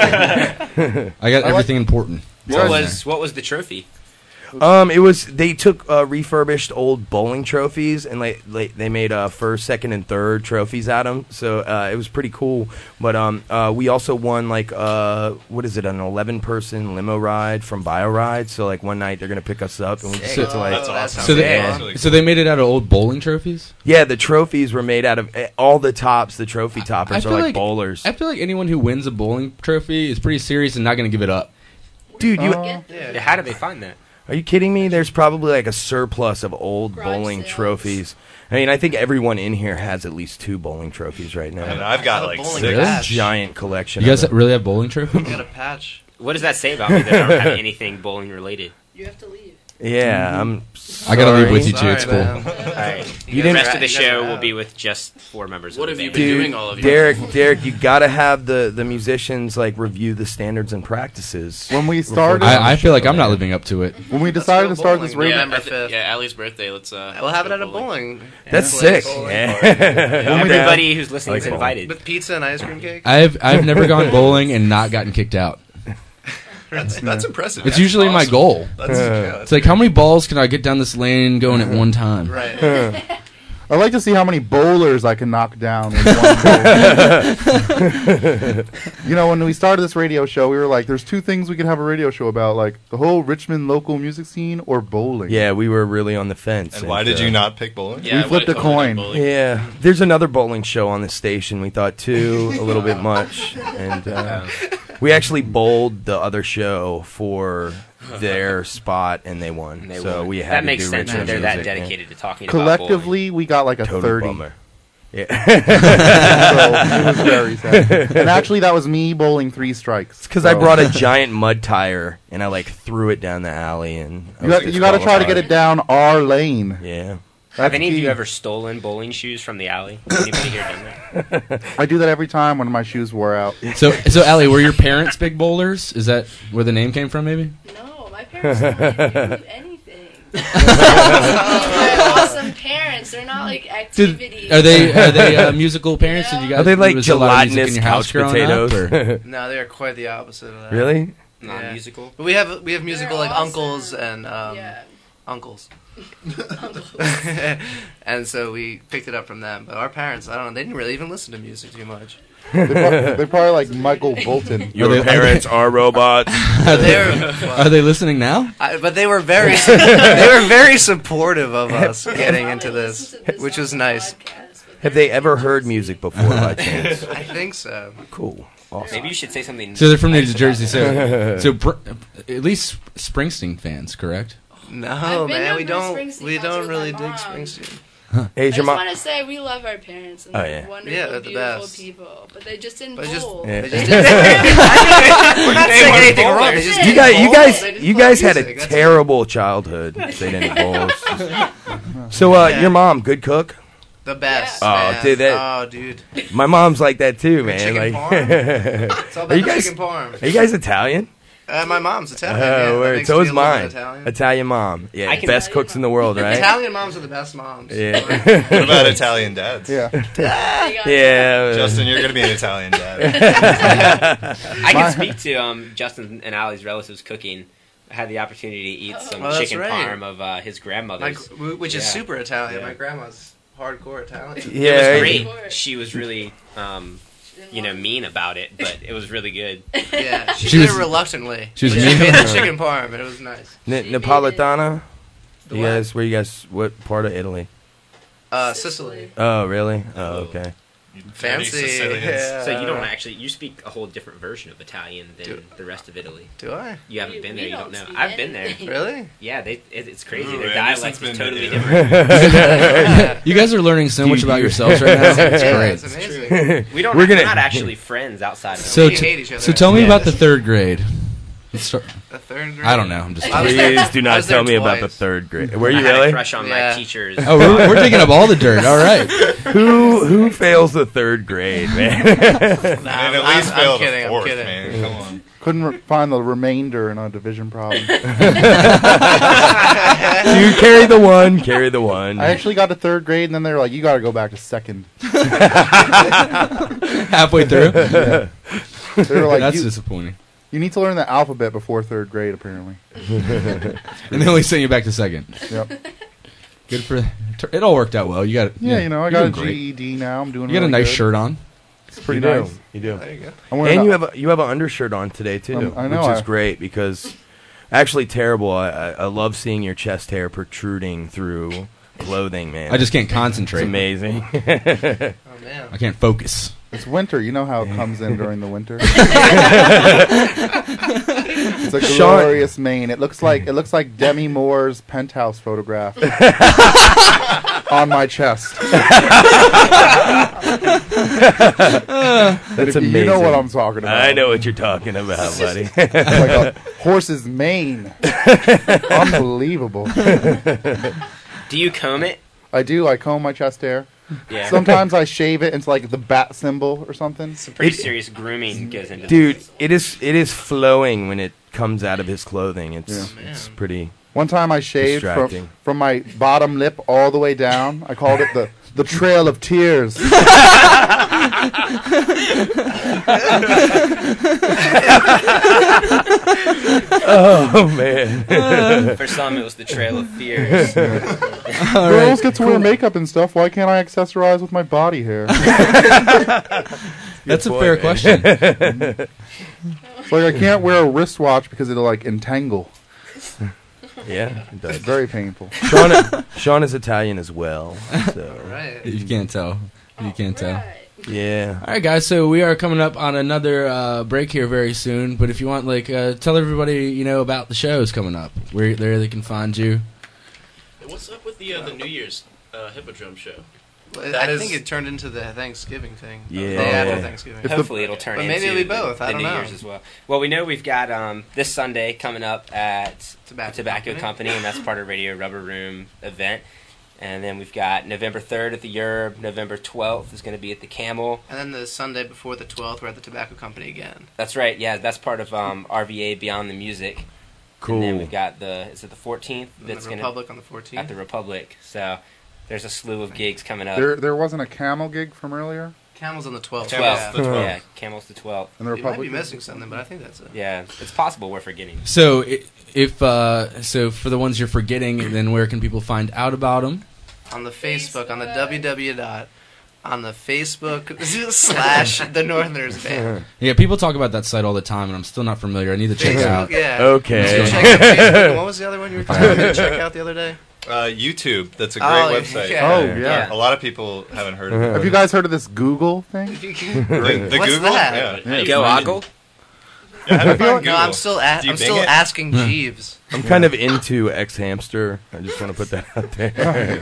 I got everything important. What was what was the trophy? Um, it was they took uh, refurbished old bowling trophies and like, like they made uh, first, second, and third trophies out of them. So uh, it was pretty cool. But um, uh, we also won like uh, what is it, an eleven person limo ride from BioRide. So like one night they're gonna pick us up and we just get to like. That's awesome. So they, That's really so they made it out of old bowling trophies. Yeah, the trophies were made out of eh, all the tops. The trophy toppers are feel like, like- bowlers. I feel like anyone who wins a bowling trophy is pretty serious and not going to give it up. Dude, you Yeah, how did they find that? Are you kidding me? There's probably like a surplus of old Garage bowling sales. trophies. I mean, I think everyone in here has at least two bowling trophies right now. And I've got like Bowling six. Really? Giant collection. You guys of them. really have bowling trophies? I got a patch. What does that say about me that I don't have anything bowling related? You have to leave. Yeah, I'm. I gotta leave with you sorry. too. It's cool. All right. You the didn't- rest of the show will be with just four members. What of the have you band. been Dude, doing all of you? Derek, Derek, you gotta have the, the musicians like review the standards and practices. When we before started- the I, I feel like show, I'm not man. living up to it. When we decided to start this radio, Yeah, November at the- fifth. yeah, Allie's birthday. Let's. Uh, We'll have it let's at go a bowling. bowling. That's place. sick. Bowling Yeah. party. Yeah. Everybody who's listening Like is bowling. invited. With pizza and ice cream cake. I've I've never gone bowling and not gotten kicked out. That's that's impressive. It's That's usually my awesome. goal. That's, yeah, It's like, how many balls can I get down this lane going at one time? Right. I like to see how many bowlers I can knock down with one bowl. You know, when we started this radio show, we were like, there's two things we could have a radio show about, like the whole Richmond local music scene or bowling. Yeah, we were really on the fence. And why did uh, you not pick bowling? We flipped a coin. Yeah, there's another bowling show on the station. We thought too a little bit much, and uh, we actually bowled the other show for their spot, and they won. They so won. we That had to makes do sense Richmond that they're that music, yeah. dedicated to talking about bowling. Collectively, we got like a Total thirty. bummer. Yeah. So it was very sad. And actually, that was me bowling three strikes. It's because so. I brought a giant mud tire and I like threw it down the alley, and I You was got, just you got to falling try to apart. get it down our lane. Yeah. Have That's any of key. you ever stolen bowling shoes from the alley? Anybody here done that? I do that every time when my shoes wore out. So, so Allie, were your parents big bowlers? Is that where the name came from? Maybe. No, my parents don't do anything. They're awesome parents. They're not like activity. Did, are they are they uh, musical parents? Did you guys? Are they like was there a lot of music in gelatinous your house couch growing up, or- potatoes? No, they are quite the opposite of that. Really? Yeah. Non-musical? But we have we have musical They're like awesome. uncles and um, Yeah. uncles. And so we picked it up from them. But our parents, I don't know, they didn't really even listen to music too much. They pro- they're probably like Michael Bolton. Your Are they- parents are robots. Are they, They're- are they listening now? I, but they were very they were very supportive of us getting into this, which was nice. Have they ever heard music before by chance? I think so. Cool. Awesome. Maybe you should say something. So they're from New nice Jersey. about So, so br- at least Springsteen fans, correct? No, I've been man, to we a don't Springsteen we concert don't with really my dig mom. Springsteen. Hey, I is your just mom? want to say we love our parents and Oh, they're yeah. wonderful, Yeah, they're the beautiful best. people, but they just didn't But just- bowl. Yeah. They just didn't. We're not saying anything wrong. They just You didn't guys, you bowl. guys, They just you love guys had music. a That's terrible childhood. They didn't bowl. So, uh, Yeah. your mom, good cook? the best. Oh, man. dude, that- oh, dude. My mom's like that too, man. Chicken Like, parm. It's all about are you the guys? chicken parm. Are you guys Italian? Uh, my mom's Italian. Oh, yeah, that word. makes So me is a little bit mine. Italian. Italian mom. Yeah, I can- best cooks in the world, right? Italian moms are the best moms. Yeah. What about Italian dads? Yeah. Yeah. Justin, you're gonna be an Italian dad. I can speak to um, Justin and Allie's relatives cooking. I had the opportunity to eat some Oh, that's chicken right. parm of uh, his My, grandmother's. gr- which is Yeah. super Italian. Yeah. My grandma's hardcore Italian. Yeah. It was right. great. She was really, um, you know, mean about it, but it was really good. Yeah, she, She did was- it reluctantly. she was But mean made to the her. chicken parm, and it was nice. Na- Napolitana? The You what? guys, where you guys, what part of Italy? Uh, Sicily. Oh, really? Oh, okay. Fancy. Sicilians. Yeah. So you don't actually, you speak a whole different version of Italian than Do- the rest of Italy. Do I? You haven't We- been we there, you don't don't know. speak I've been there. anything. Really? Yeah, they, it, it's crazy. Ooh, Their Anderson's dialect is been totally to different. You guys are learning so much about yourselves right now. It's Yeah, great. it's amazing. We don't. We're We're, gonna- not actually friends outside of So, We t- hate each other. so tell me Yeah. about the third grade. Let's start. The third grade. I don't know. I'm just. I was there- Please do I not was there tell me about the twice. third grade. Were you I had really? a crush on Yeah. my teachers. Oh, we're, we're digging up all the dirt. All right. Who who fails the third grade, man? Nah, And at I'm- least I'm fail the kidding, I'm fourth, kidding. man. Come on. Couldn't re- find the remainder in a division problem. You carry the one, carry the one. I actually got to third grade, and then they were like, "You got to go back to second." Halfway through. They were like, That's you, disappointing. "You need to learn the alphabet before third grade, apparently." And they only sent you back to second. Yep. Good for. It all worked out well. You got it. Yeah, you know, I you're got a doing great. G E D now. I'm doing. You got a really nice good. shirt on. It's pretty you nice. do. You do. There you go. I'm wearing And a- you have a you have an undershirt on today too, Um, I know, which is I- great because actually terrible. I, I I love seeing your chest hair protruding through clothing, man. I just can't concentrate. It's amazing. Oh man. I can't focus. It's winter. You know how it comes in during the winter. It's a Sean- glorious mane. It looks like it looks like Demi Moore's penthouse photograph. on my chest. That's amazing. You know what I'm talking about. I know what you're talking about, buddy. Like a horse's mane. Unbelievable. Do you comb it? I do. I comb my chest hair. Yeah. Sometimes I shave it into like the bat symbol or something. Some pretty It- serious grooming goes into Dude, this. it is it is flowing when it comes out of his clothing. It's Yeah. it's pretty. One time I shaved from, Distracting. from my bottom lip all the way down. I called it the, the Trail of Tears. Oh, man. For some, it was the Trail of Fears. Girls get to wear makeup and stuff. Why can't I accessorize with my body hair? That's a point, fair man. question. It's like I can't wear a wristwatch because it'll like entangle. Yeah, it does. Very painful. Sean, Sean is Italian as well. So. Right. You can't tell. You can't tell. Yeah. All right, guys. So we are coming up on another uh, break here very soon. But if you want, like, uh, tell everybody you know about the shows coming up, where there they can find you. What's up with the uh, the New Year's uh, Hippodrome show? Well, That I is- think it turned into the Thanksgiving thing. Yeah. The day after Yeah. Thanksgiving. If the- Hopefully, it'll turn But into maybe it'll be the- both. The, I don't New know. Year's as well. Well, we know we've got um, this Sunday coming up at Tobacco Tobacco Company. Company, and that's part of Radio Rubber Room event. And then we've got November third at the Yerb. November twelfth is going to be at the Camel. And then the Sunday before the twelfth, we're at the Tobacco Company again. That's right. Yeah, that's part of um, R V A Beyond the Music. Cool. And then we've got the is it the fourteenth? And That's the gonna Republic on the fourteenth. at the Republic. So there's a slew of gigs coming up. There, there wasn't a camel gig from earlier. Camel's on the twelfth. twelfth. the twelfth. Yeah, Camel's the twelfth. And the You might Republic. be missing something, but I think that's it. Yeah, it's possible we're forgetting. So i- if uh, so for the ones you're forgetting, then where can people find out about them? On the Facebook, on the www dot, on the Facebook slash the Northerners Band. Yeah, people talk about that site all the time, and I'm still not familiar. I need to check it out. Facebook, yeah. Okay. You should check out Facebook. And what was the other one you were telling me to check out the other day? Uh, YouTube. That's a great Oh, website. yeah. Oh, yeah. A lot of people haven't heard of it. Have you guys heard of this Google thing? The, the What's Google? that? Yeah. Go Ogle. Yeah, how do you find No, Google? I'm still a- Do you I'm Bing still it? asking Jeeves. I'm kind of into X Hamster. I just want to put that out there.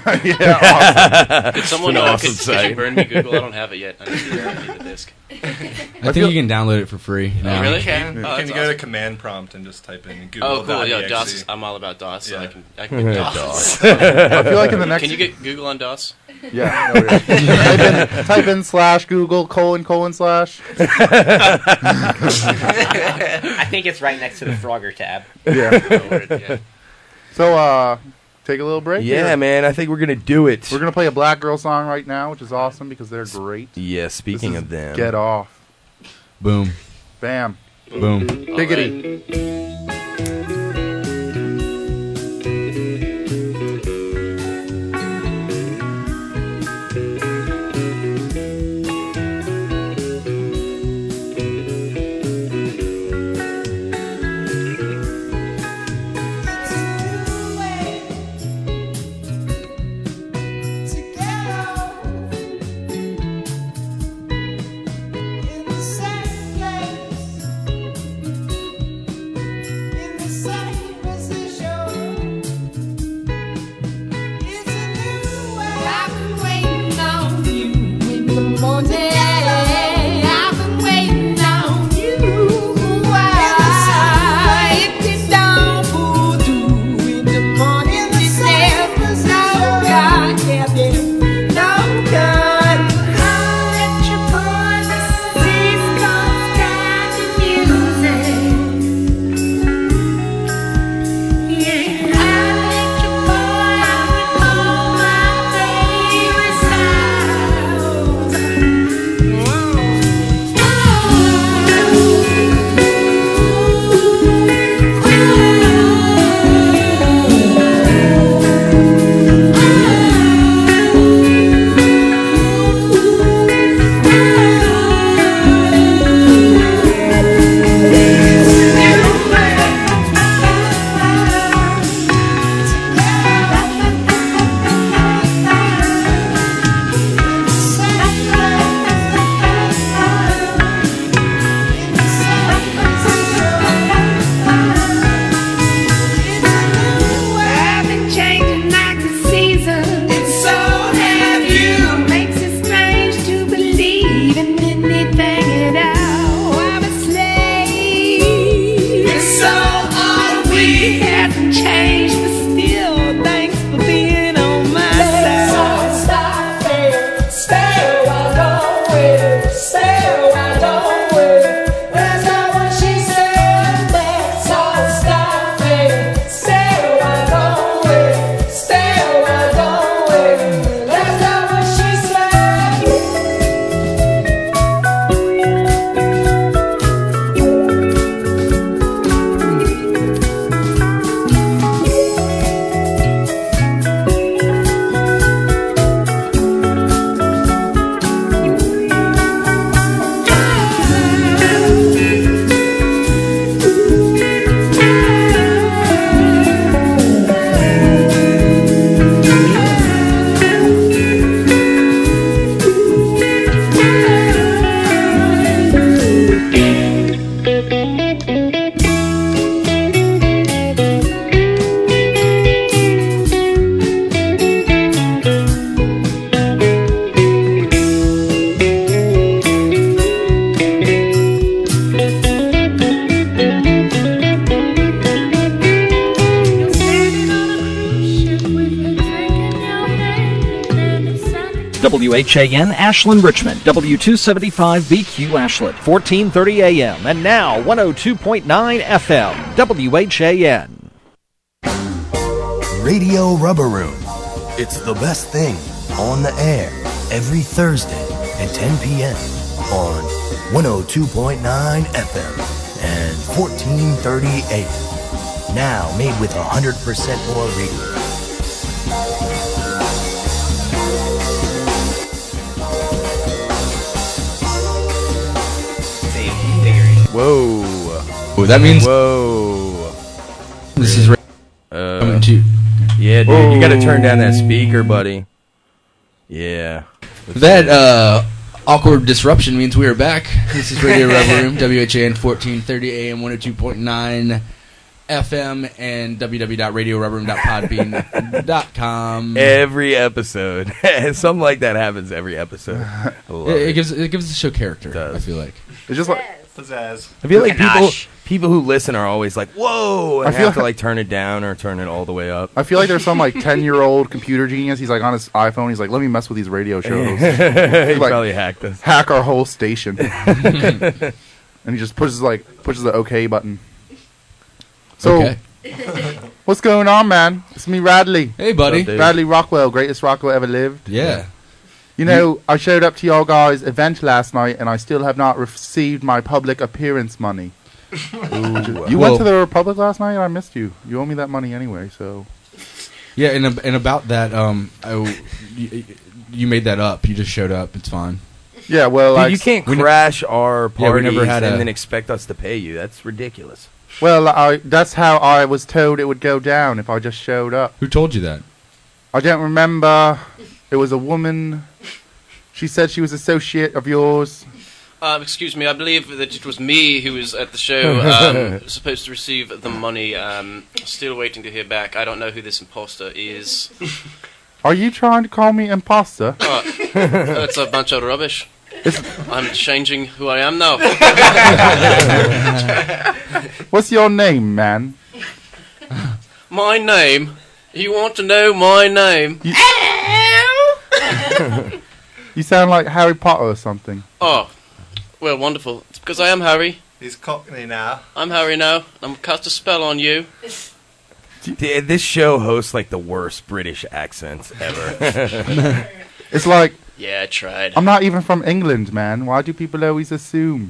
Yeah, Could someone It's an uh, awesome could, could you site. burn me Google? I don't have it yet. I need the, I need the disc. I think you can download it for free. now. really? Can. Oh, Can that's you go awesome. to command prompt and just type in Google? Oh, cool. Yeah, .exe? DOS. I'm all about DOS. So Yeah. I can. I can get DOS. I feel like in the next. Can you get Google on DOS? Yeah. No, yeah. type, in, type in slash Google colon colon slash. I think it's right next to the Frogger tab. Yeah. Oh, word, yeah. So, uh, take a little break. Yeah, here. man. I think we're gonna do it. We're gonna play a Black Girl song right now, which is awesome because they're great. Yeah. Speaking This is of them, Get Off. Boom. Bam. Boom. Biggity. In the same place W H A N Ashland Richmond, W two seventy-five B Q Ashland, fourteen thirty A M, and now one oh two point nine F M, W H A N. Radio Rubber Room. It's the best thing on the air every Thursday at ten p.m. on one oh two point nine F M and fourteen thirty A M. Now made with one hundred percent more radio. Whoa. Oh, that means- Whoa. This is ra- uh, coming to- Yeah, dude, you got to turn down that Whoa. speaker, buddy. Yeah. That uh, awkward disruption means we are back. This is Radio Rubber Room, W H A N fourteen thirty A M, one oh two point nine F M, and w w w dot radio rubber room dot podbean dot com. Every episode. Something like that happens every episode. I love It, it. it gives it gives the show character. I feel like It's just like Pizzazz. I feel like people Panache. people who listen are always like, whoa, and I feel have to like- like turn it down or turn it all the way up. I feel like there's some like ten year old computer genius. He's like on his iPhone. He's like, let me mess with these radio shows. He Like, probably hacked us. Hack our whole station. And he just pushes like pushes the OK button. So, Okay. what's going on, man? It's me, Radley. Hey, buddy. What's up, dude? Radley Rockwell, greatest Rockwell ever lived. Yeah. You know, I showed up to y'all guys' event last night, and I still have not received my public appearance money. Ooh. You Well- went to the Republic last night, and I missed you. You owe me that money anyway, so. Yeah, and ab- and about that, um, I, you, you made that up. You just showed up. It's fine. Yeah, well, Dude, like, you can't we ne- crash our Yeah, we parties never had and a- then expect us to pay you. That's ridiculous. Well, I, that's how I was told it would go down if I just showed up. Who told you that? I don't remember. It was a woman. She said she was associate of yours. Um, excuse me, I believe that it was me who was at the show, um, supposed to receive the money. Um, still waiting to hear back. I don't know who this imposter is. Are you trying to call me imposter? Uh, that's a bunch of rubbish. I'm changing who I am now. What's your name, man? My name? You want to know my name? You sound like Harry Potter or something. Oh, well, wonderful. It's because I am Harry. He's Cockney now. I'm Harry now. I'm gonna cast a spell on you. Dude, this show hosts like the worst British accents ever. It's like, Yeah, I tried. I'm not even from England, man. Why do people always assume?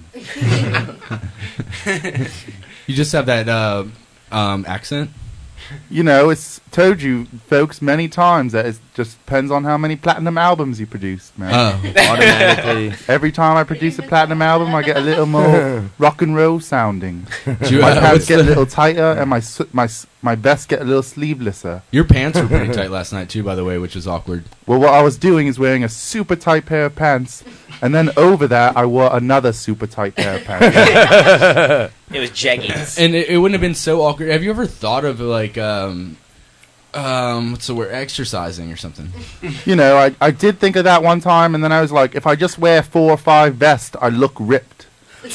You just have that uh, um, accent. You know, it's told you, folks, many times that it just depends on how many platinum albums you produce, man. Oh. Automatically. Every time I produce a platinum album, I get a little more rock and roll sounding. Do you, my uh, pants what's get the- a little tighter, and my s- my s- my vest get a little sleevelesser. Your pants were pretty tight last night too, by the way, which was awkward. Well, what I was doing is wearing a super tight pair of pants, and then over that, I wore another super tight pair of pants. It was jeggings. And it, it wouldn't have been so awkward. Have you ever thought of like um, um, what's the word? Exercising or something? You know, I I did think of that one time, and then I was like, if I just wear four or five vests, I look ripped.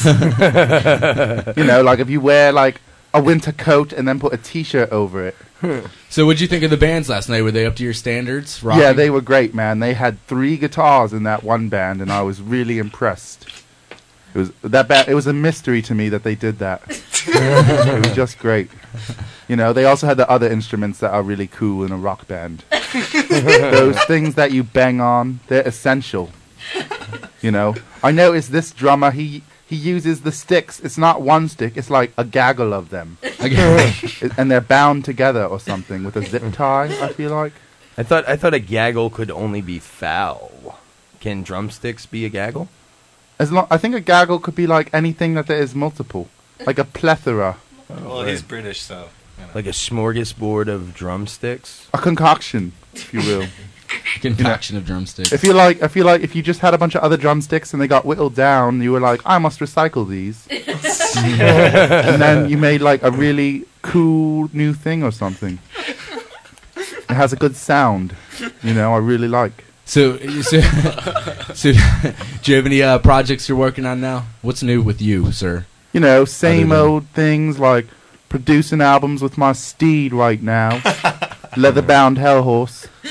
You know, like if you wear like a winter coat and then put a t-shirt over it. So, what'd you think of the bands last night? Were they up to your standards? Yeah, Rocking? they were great, man. They had three guitars in that one band, and I was really impressed. It was that ba- It was a mystery to me that they did that. It was just great. You know, they also had the other instruments that are really cool in a rock band. Those things that you bang on, they're essential. You know, I noticed this drummer, he he uses the sticks. It's not one stick, it's like a gaggle of them. It- and they're bound together or something with a zip tie, I feel like. I thought I thought a gaggle could only be foul. Can drumsticks be a gaggle? As long, I think a gaggle could be like anything that there is multiple, like a plethora, Well, he's British, so. You know. Like a smorgasbord of drumsticks? a concoction, if you will. Concoction of drumsticks. I feel like I feel like if you just had a bunch of other drumsticks and they got whittled down, you were like, I must recycle these, and then you made like a really cool new thing or something. It has a good sound, you know. I really like. So, so, so do you have any uh, projects you're working on now? What's new with you, sir? You know, same Other than- old things like producing albums with my steed right now, leather-bound hell horse.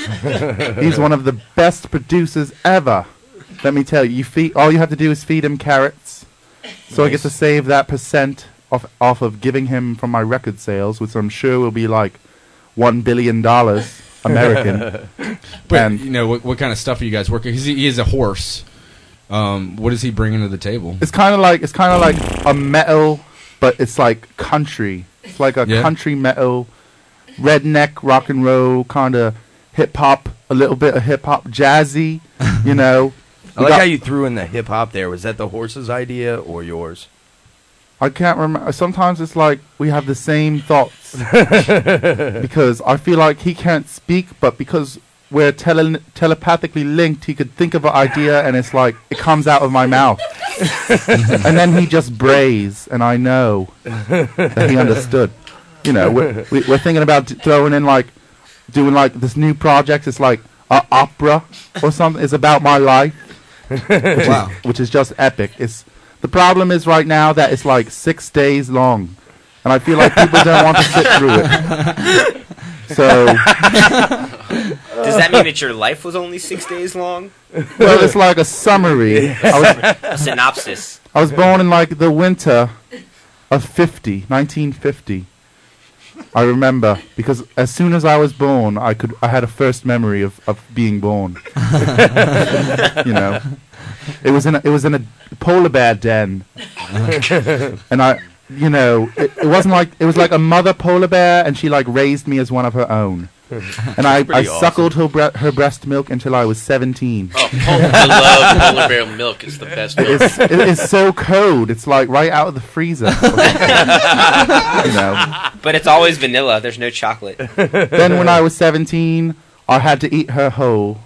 He's one of the best producers ever. Let me tell you, you feed, all you have to do is feed him carrots. So I get to save that percent off, off of giving him from my record sales, which I'm sure will be like one billion dollars American. But, and you know, what, what kind of stuff are you guys working? Because he, he is a horse. Um, what is he bringing to the table? It's kind of like it's kind of like a metal, but it's like country. It's like a Yeah. country metal, redneck rock and roll kind of hip hop, a little bit of hip hop, jazzy. You know. I We like got- how you threw in the hip hop there. Was that the horse's idea or yours? I can't remember. Sometimes it's like we have the same thoughts because I feel like he can't speak, but because we're tele- telepathically linked, he could think of an idea, and it's like it comes out of my mouth, and then he just brays, and I know that he understood. You know, we're, we- we're thinking about d- throwing in like doing like this new project. It's like an opera or something. It's about my life, which, Wow. is, which is just epic. It's the problem is right now that it's like six days long, and I feel like people don't want to sit through it. So, Does that mean that your life was only six days long? well, it's like a summary. I was, A synopsis. I was born in like the winter of fifty, nineteen fifty. I remember because as soon as I was born, I could I had a first memory of, of being born. You know, it was in a, it was in a polar bear den, and I, you know, it, it wasn't like it was like a mother polar bear, and she like raised me as one of her own. And I, I Pretty awesome. suckled her bre- her breast milk until I was seventeen. Oh, pol- I love polar bear milk. It's the best milk. It's, it is so cold. It's like right out of the freezer. You know. But it's always vanilla. There's no chocolate. Then when I was seventeen, I had to eat her whole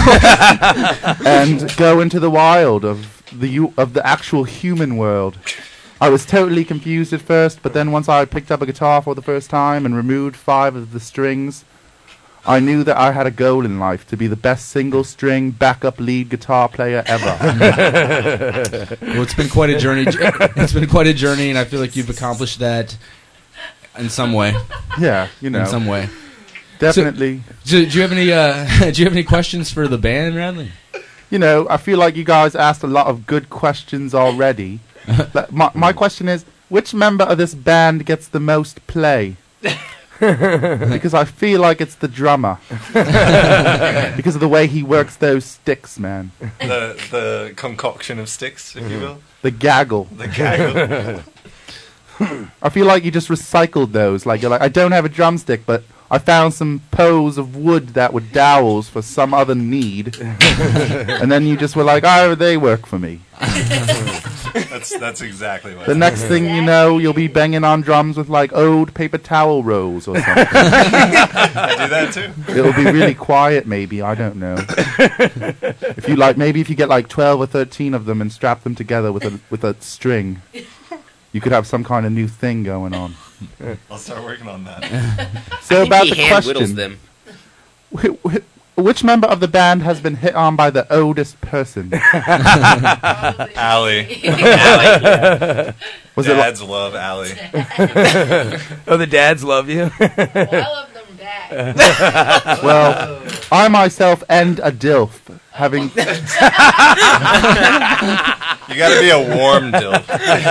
and go into the wild of the u- of the actual human world. I was totally confused at first, but then once I picked up a guitar for the first time and removed five of the strings, I knew that I had a goal in life to be the best single string backup lead guitar player ever. Well, it's been quite a journey. It's been quite a journey, and I feel like you've accomplished that in some way. Yeah, you know. in some way. Definitely. So, do, do you have any? Uh, do you have any questions for the band, Radley? You know, I feel like you guys asked a lot of good questions already. Like, my, my question is, which member of this band gets the most play? Because I feel like it's the drummer. Because of the way he works those sticks, man. The the concoction of sticks, if you will. The gaggle. The gaggle. I feel like you just recycled those. Like, you're like, I don't have a drumstick, but I found some poles of wood that were dowels for some other need. And then you just were like, oh, they work for me. That's that's exactly what. The next thing you know, you'll be banging on drums with like old paper towel rolls or something. I do that too. It'll be really quiet, maybe. I don't know. If you like, maybe if you get like twelve or thirteen of them and strap them together with a with a string, you could have some kind of new thing going on. I'll start working on that. So I think about he the hand whittles question, them. wh- wh- which member of the band has been hit on by the oldest person? Allie. Was it Dads love Allie. Oh, the dads love you. Well, I love them back. Well, I myself and a DILF having. You got to be a warm dilf.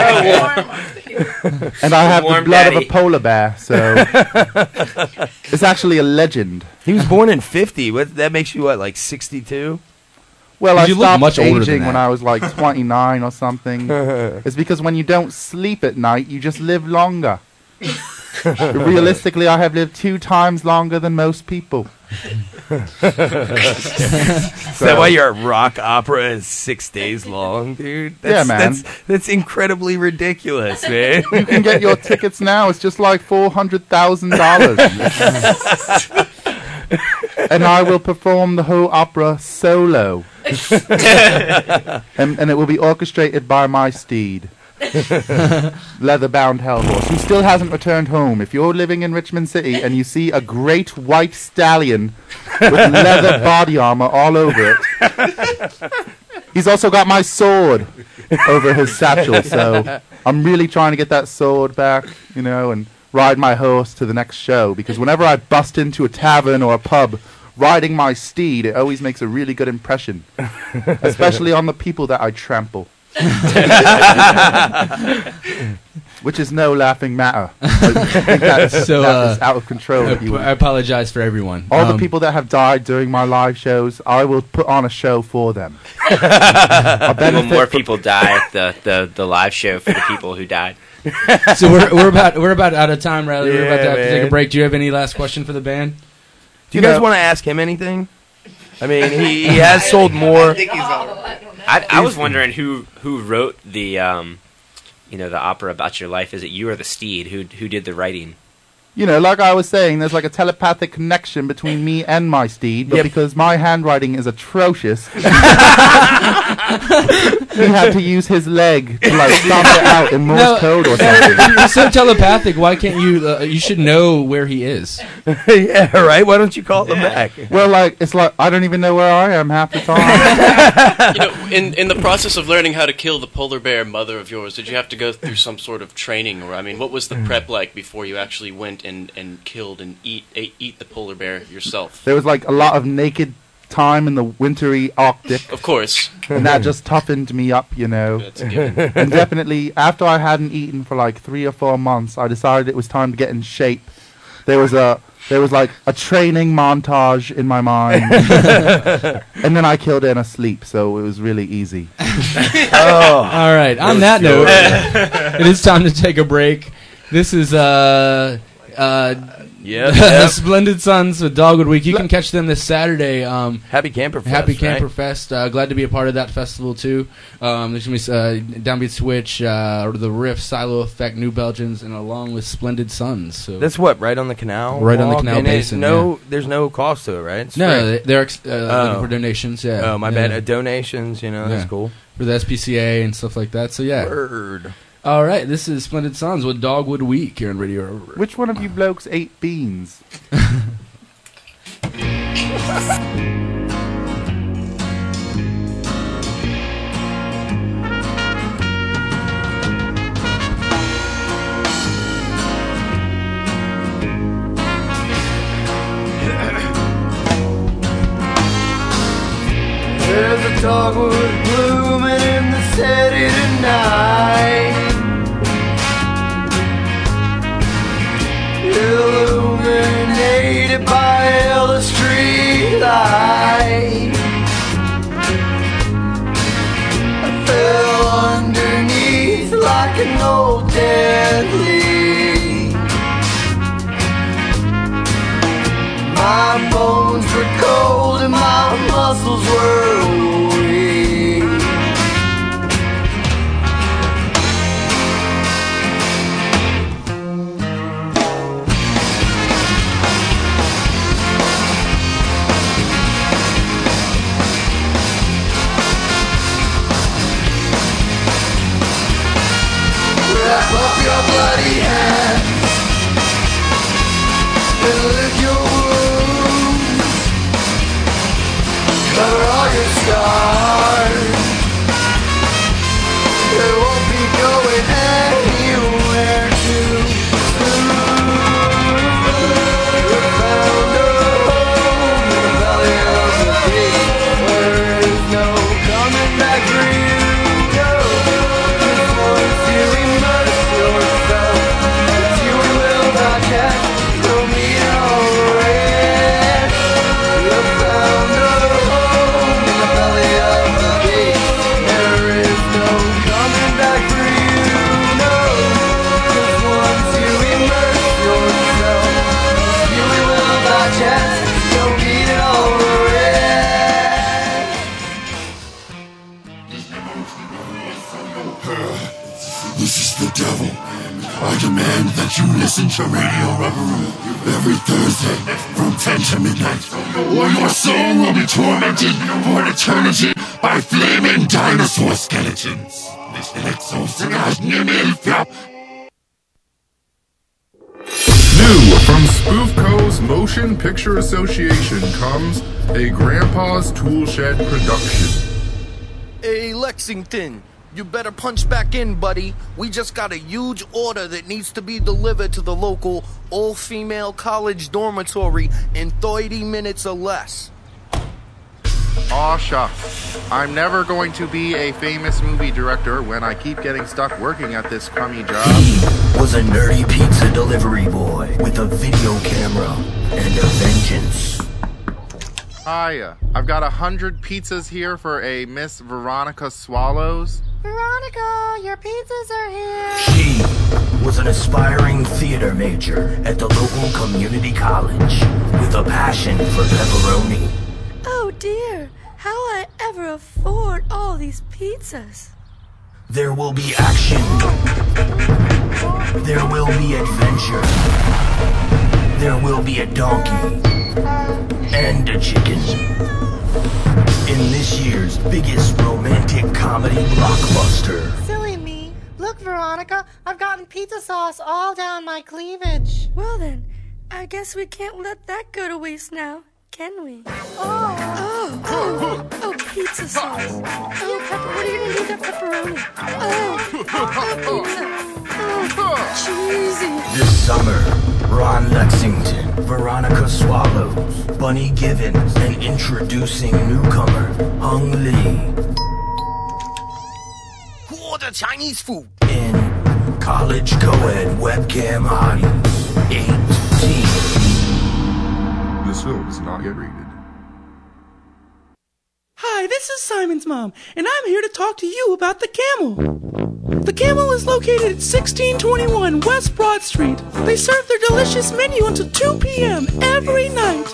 And I have the Warm blood daddy. of a polar bear, so it's actually a legend. He was born in fifty. What that makes you what, like sixty-two? Well, I You look stopped much older than aging that. when I was like twenty-nine or something. It's because when you don't sleep at night, you just live longer. Realistically, I have lived two times longer than most people. Is that why your rock opera is six days long, dude? That's, Yeah, man. That's, that's incredibly ridiculous, man. You can get your tickets now. It's just like four hundred thousand dollars. And I will perform the whole opera solo. and, and it will be orchestrated by my steed. Leather-bound hell horse, who still hasn't returned home. If you're living in Richmond City and you see a great white stallion with leather body armor all over it, he's also got my sword over his satchel. So I'm really trying to get that sword back, you know, and ride my horse to the next show. Because whenever I bust into a tavern or a pub riding my steed, it always makes a really good impression, especially on the people that I trample. Which is no laughing matter. I think that's, so, that uh, is out of control. I, if you will. I apologize for everyone. All Um, the people that have died during my live shows, I will put on a show for them. I Will benefit more from- people die at the, the, the live show for the people who died? so we're we're about we're about out of time, Riley. we're about to Yeah, have to take a man. break. Do you have any last question for the band? Do you guys want to ask him anything? I mean, he, he has sold more. I, I was wondering who who wrote the um, you know, the opera about your life. Is it you or the steed? Who who did the writing? You know, like I was saying, there's like a telepathic connection between me and my steed, but Yep. because my handwriting is atrocious, he had to use his leg to like stomp it out in Morse No, code or no, something. You're so telepathic. Why can't you? Uh, you should know where he is. Yeah, right. Why don't you call him back? Well, like it's like I don't even know where I am half the time. You know, in in the process of learning how to kill the polar bear mother of yours, did you have to go through some sort of training, or I mean, what was the prep like before you actually went and, and killed and eat ate, eat the polar bear yourself? There was like a lot of naked time in the wintry Arctic. Of course. And that just toughened me up, you know. That's a given. And definitely, after I hadn't eaten for like three or four months, I decided it was time to get in shape. There was a there was like a training montage in my mind, and then I killed it in a sleep, so it was really easy. Oh. All right. On that note, it is time to take a break. This is uh uh Yep, yep. Splendid Sons with Dogwood Week. You can catch them this Saturday. Um, Happy Camper Fest. Happy Camper right? Fest. Uh, glad to be a part of that festival too. Um, there's gonna be uh, Downbeat Switch, uh, the Riff, Silo Effect, New Belgians, and along with Splendid Sons. So That's what, right on the canal? Right on the walk? canal And it's basin, No, yeah. there's no cost to it, right? It's No, free. they- they're ex- uh, Oh. looking for donations. Yeah. Oh, my Yeah. bad. Uh, donations, you know, that's Yeah. cool. For the S P C A and stuff like that. So yeah. Word. All right, this is Splendid Sons with Dogwood Week here on Radio. Which one of you blokes ate beans? There's a dogwood blooming in the city tonight, illuminated by the street light. I fell underneath like an old dead leaf. My bones were cold and my muscles were weak. Wrap up your bloody hands and lick your wounds. Cover all your scars. They won't be going anywhere too soon. You found a home in the valley of the deep. There is no coming back for you. No, 'cause once you immerse yourself, you will not get no meat or rest. You found a home in the valley of the deep. There is no coming back for you. No, 'cause once you immerse yourself, you will not get no meat or rest. This is the devil. I demand that you listen to Radio Rubber Room every Thursday from ten to midnight, or your soul will be tormented for an eternity by flaming dinosaur skeletons. New from Spoofco's Motion Picture Association comes a Grandpa's Toolshed production. Hey, Lexington, You better punch back in, buddy. We just got a huge order that needs to be delivered to the local all-female college dormitory in thirty minutes or less. Aw, shucks. I'm never going to be a famous movie director when I keep getting stuck working at this crummy job. He was a nerdy pizza delivery boy with a video camera and a vengeance. Hiya. I've got a hundred pizzas here for a Miss Veronica Swallows. Veronica, your pizzas are here. She was an aspiring theater major at the local community college with a passion for pepperoni. Oh dear, how will I ever afford all these pizzas? There will be action. There will be adventure. There will be a donkey. And a chicken. In this year's biggest romantic comedy blockbuster. Silly me. Look, Veronica, I've gotten pizza sauce all down my cleavage. Well then, I guess we can't let that go to waste now, can we? Oh, oh, oh, oh, pizza sauce. Oh, pepper, what are you gonna do with that pepperoni? Oh, oh, pizza. Oh, cheesy. This summer, Ron Lexington, Veronica Swallows, Bunny Givens, and introducing newcomer, Hung Lee. Who ordered Chinese food? In College Co-Ed Webcam Hotties, eighteen. This film is not yet rated. Hi, this is Simon's mom, and I'm here to talk to you about the Camel. The Camel is located at sixteen twenty-one West Broad Street. They serve their delicious menu until two p.m. every night.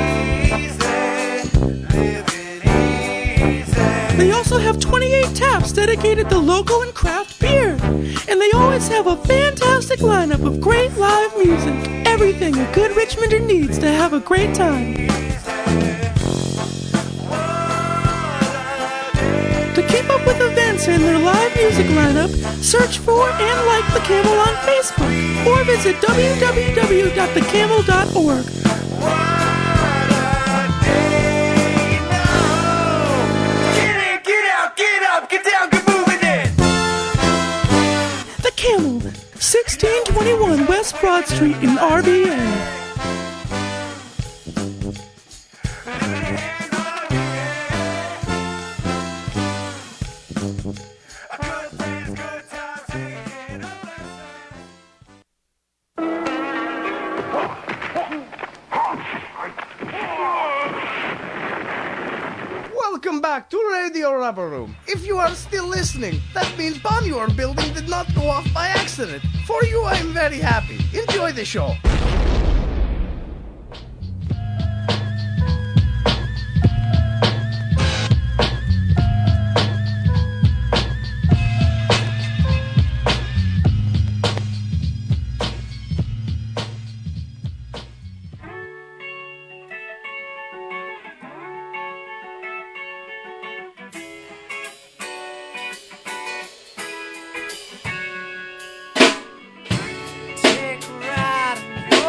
They also have twenty-eight taps dedicated to local and craft beer. And they always have a fantastic lineup of great live music. Everything a good Richmonder needs to have a great time. To keep up with events and their live music lineup, search for and like The Camel on Facebook or visit w w w dot the camel dot org. Get in, get out, get up, get down, get moving in. The Camel, sixteen twenty-one West Broad Street in R V A. Welcome back to Radio Rubber Room. If you are still listening, that means Bonjour building did not go off by accident. For you, I am very happy. Enjoy the show. Take a ride in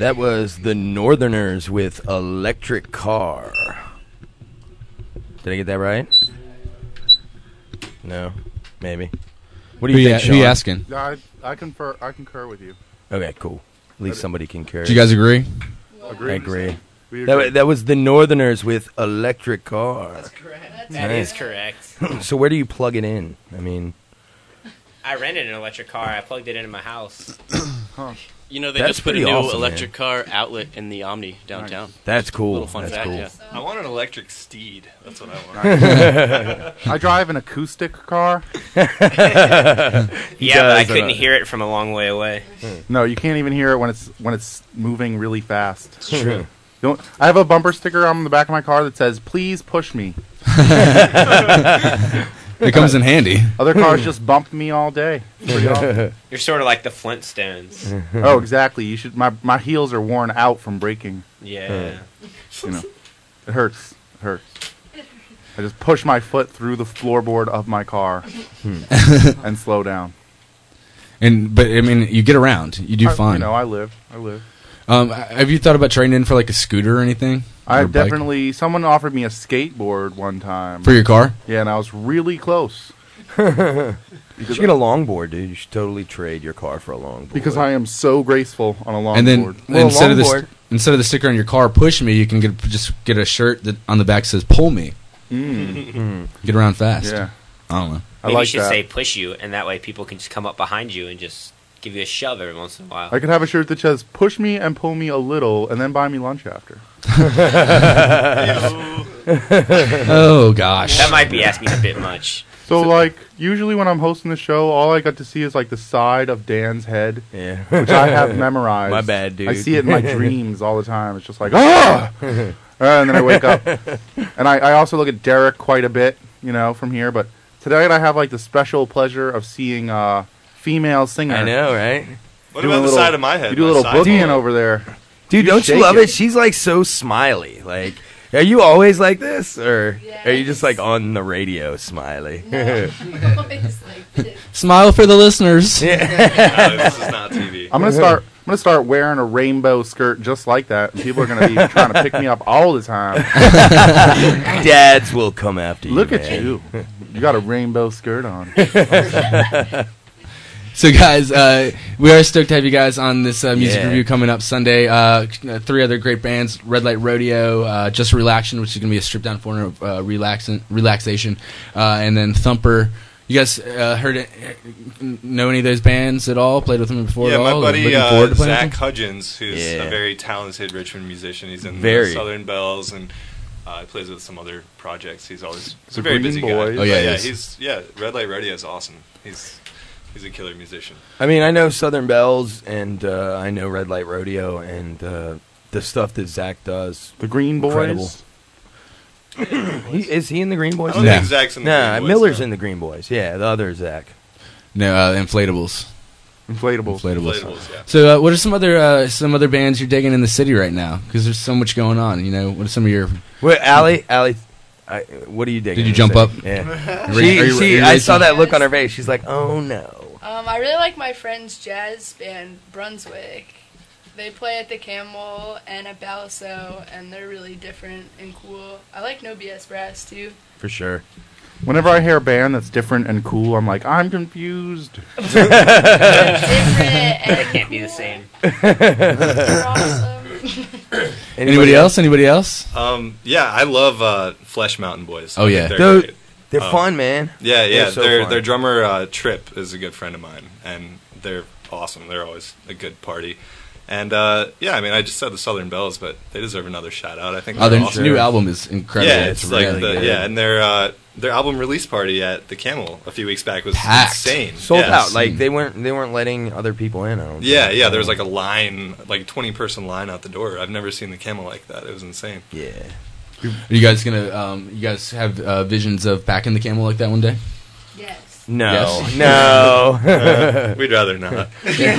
That was the Northerners with Electric Car. Did I get that right? No, maybe. What do you Who think, you- who you Sean? asking? I, I confer. I concur with you. Okay, cool. At least somebody can carry. Do you guys agree? Agree. I agree. We That, agree. wa- that was the Northerners with Electric Car. That's correct. That is correct. So where do you plug it in? I mean, I rented an electric car. I plugged it into my house. You know, they That's just put a pretty new awesome, electric car outlet in the Omni downtown. That's cool. Little fun That's fact, cool. yeah. I want an electric steed. That's what I want. I drive an acoustic car. Yeah, but I does, couldn't uh, hear it from a long way away. No, you can't even hear it when it's when it's moving really fast. It's true. You don't- I have a bumper sticker on the back of my car that says "Please push me." It comes in handy. Other cars just bump me all day. Pretty awesome. You're sort of like the Flintstones. Oh, exactly. You should. My my heels are worn out from braking. Yeah. You know, it hurts. It hurts. I just push my foot through the floorboard of my car and slow down. And but I mean, you get around. You do I- fine. You know, I live. I live. Um, have you thought about trading in for like a scooter or anything? Or I a bike? definitely. Someone offered me a skateboard one time For your car? Yeah, and I was really close. You should get a longboard, dude. You should totally trade your car for a longboard. Because I am so graceful on a longboard. And then instead of the st- instead of the sticker on your car, push me. You can get just get a shirt that on the back says "pull me." Mm. Get around fast. Yeah. I don't know. Maybe you should say push you, and that way people can just come up behind you and just give you a shove every once in a while. I could have a shirt that says "Push me and pull me a little, and then buy me lunch after." Oh gosh, That might be asking a bit much. So, like, usually when I'm hosting the show, all I got to see is like the side of Dan's head, Yeah. which I have memorized. My bad, dude. I see it in my dreams all the time. It's just like ah, and then I wake up, and I, I also look at Derek quite a bit, you know, from here. But tonight I have like the special pleasure of seeing a female singer. I know, right? What Doing about a the little- side of my head? You do a My little side boogieing bone? over there, Dude, don't you shake love it? She's like so smiley. Like, are you always like this, or are you just like on the radio smiley? Smile for the listeners. No, this is not T V. I'm gonna start. I'm gonna start wearing a rainbow skirt just like that, and people are gonna be trying to pick me up all the time. Dads will come after you. Look at man. you. You got a rainbow skirt on. So, guys, uh, we are stoked to have you guys on this uh, music Yeah. review coming up Sunday. Uh, three other great bands: Red Light Rodeo, uh, Just Relaxin', which is going to be a stripped down form of uh, relaxin- relaxation, uh, and then Thumper. You guys uh, heard it? Know any of those bands at all? Played with them before Yeah, at my all? buddy Looking uh, forward to playing with Zach them? Hudgens, who's Yeah. a very talented Richmond musician. He's in Very. the Southern Bells and uh, he plays with some other projects. He's always he's The a very Green busy Boys. guy. Oh, yeah, But he yeah, is. he's yeah. Red Light Radio is awesome. He's he's a killer musician. I mean, I know Southern Bells, and uh, I know Red Light Rodeo, and uh, the stuff that Zach does. The Green Boys. Incredible. he, is he in the Green Boys? I don't No. think Zach's in the Nah, Green Boys, Miller's though. in the Green Boys. Yeah, the other Zach. No, uh, Inflatables. Inflatables. Inflatables. Inflatables, yeah. So, uh, what are some other uh, some other bands you're digging in the city right now? Because there's so much going on. You know, what are some of your? Wait, Allie, Allie, I, what are you digging? Did you in jump the up? city? Yeah. Are she, you- are you- she, are you I ready saw to- that look on her face. She's like, oh no. Um, I really like my friend's jazz band, Brunswick. They play at the Camel and at Balaso, and they're really different and cool. I like No B S Brass, too. For sure. Whenever I hear a band that's different and cool, I'm like, I'm confused. Different They and can't be the same. they're awesome. Anybody else? Anybody else? Um, yeah, I love uh, Flesh Mountain Boys. Oh, I think yeah. they're They're, great. they're Um, fun, man. Yeah, yeah. They're so their fun. their drummer uh, Trip is a good friend of mine, and they're awesome. They're always a good party. And uh, yeah, I mean, I just said the Southern Bells, but they deserve another shout out. I think Oh, they're their awesome. new album is incredible. Yeah, it's, like really the good. yeah, and their uh, their album release party at the Camel a few weeks back was Packed. insane. Sold Yeah. out. Like they weren't they weren't letting other people in. I don't. Yeah, think. yeah. There was like a line, like twenty person line out the door. I've never seen the Camel like that. It was insane. Yeah. Are you guys gonna? Um, you guys have uh, visions of packing the Camel like that one day? Yes. No, Yes. no. Uh, we'd rather not.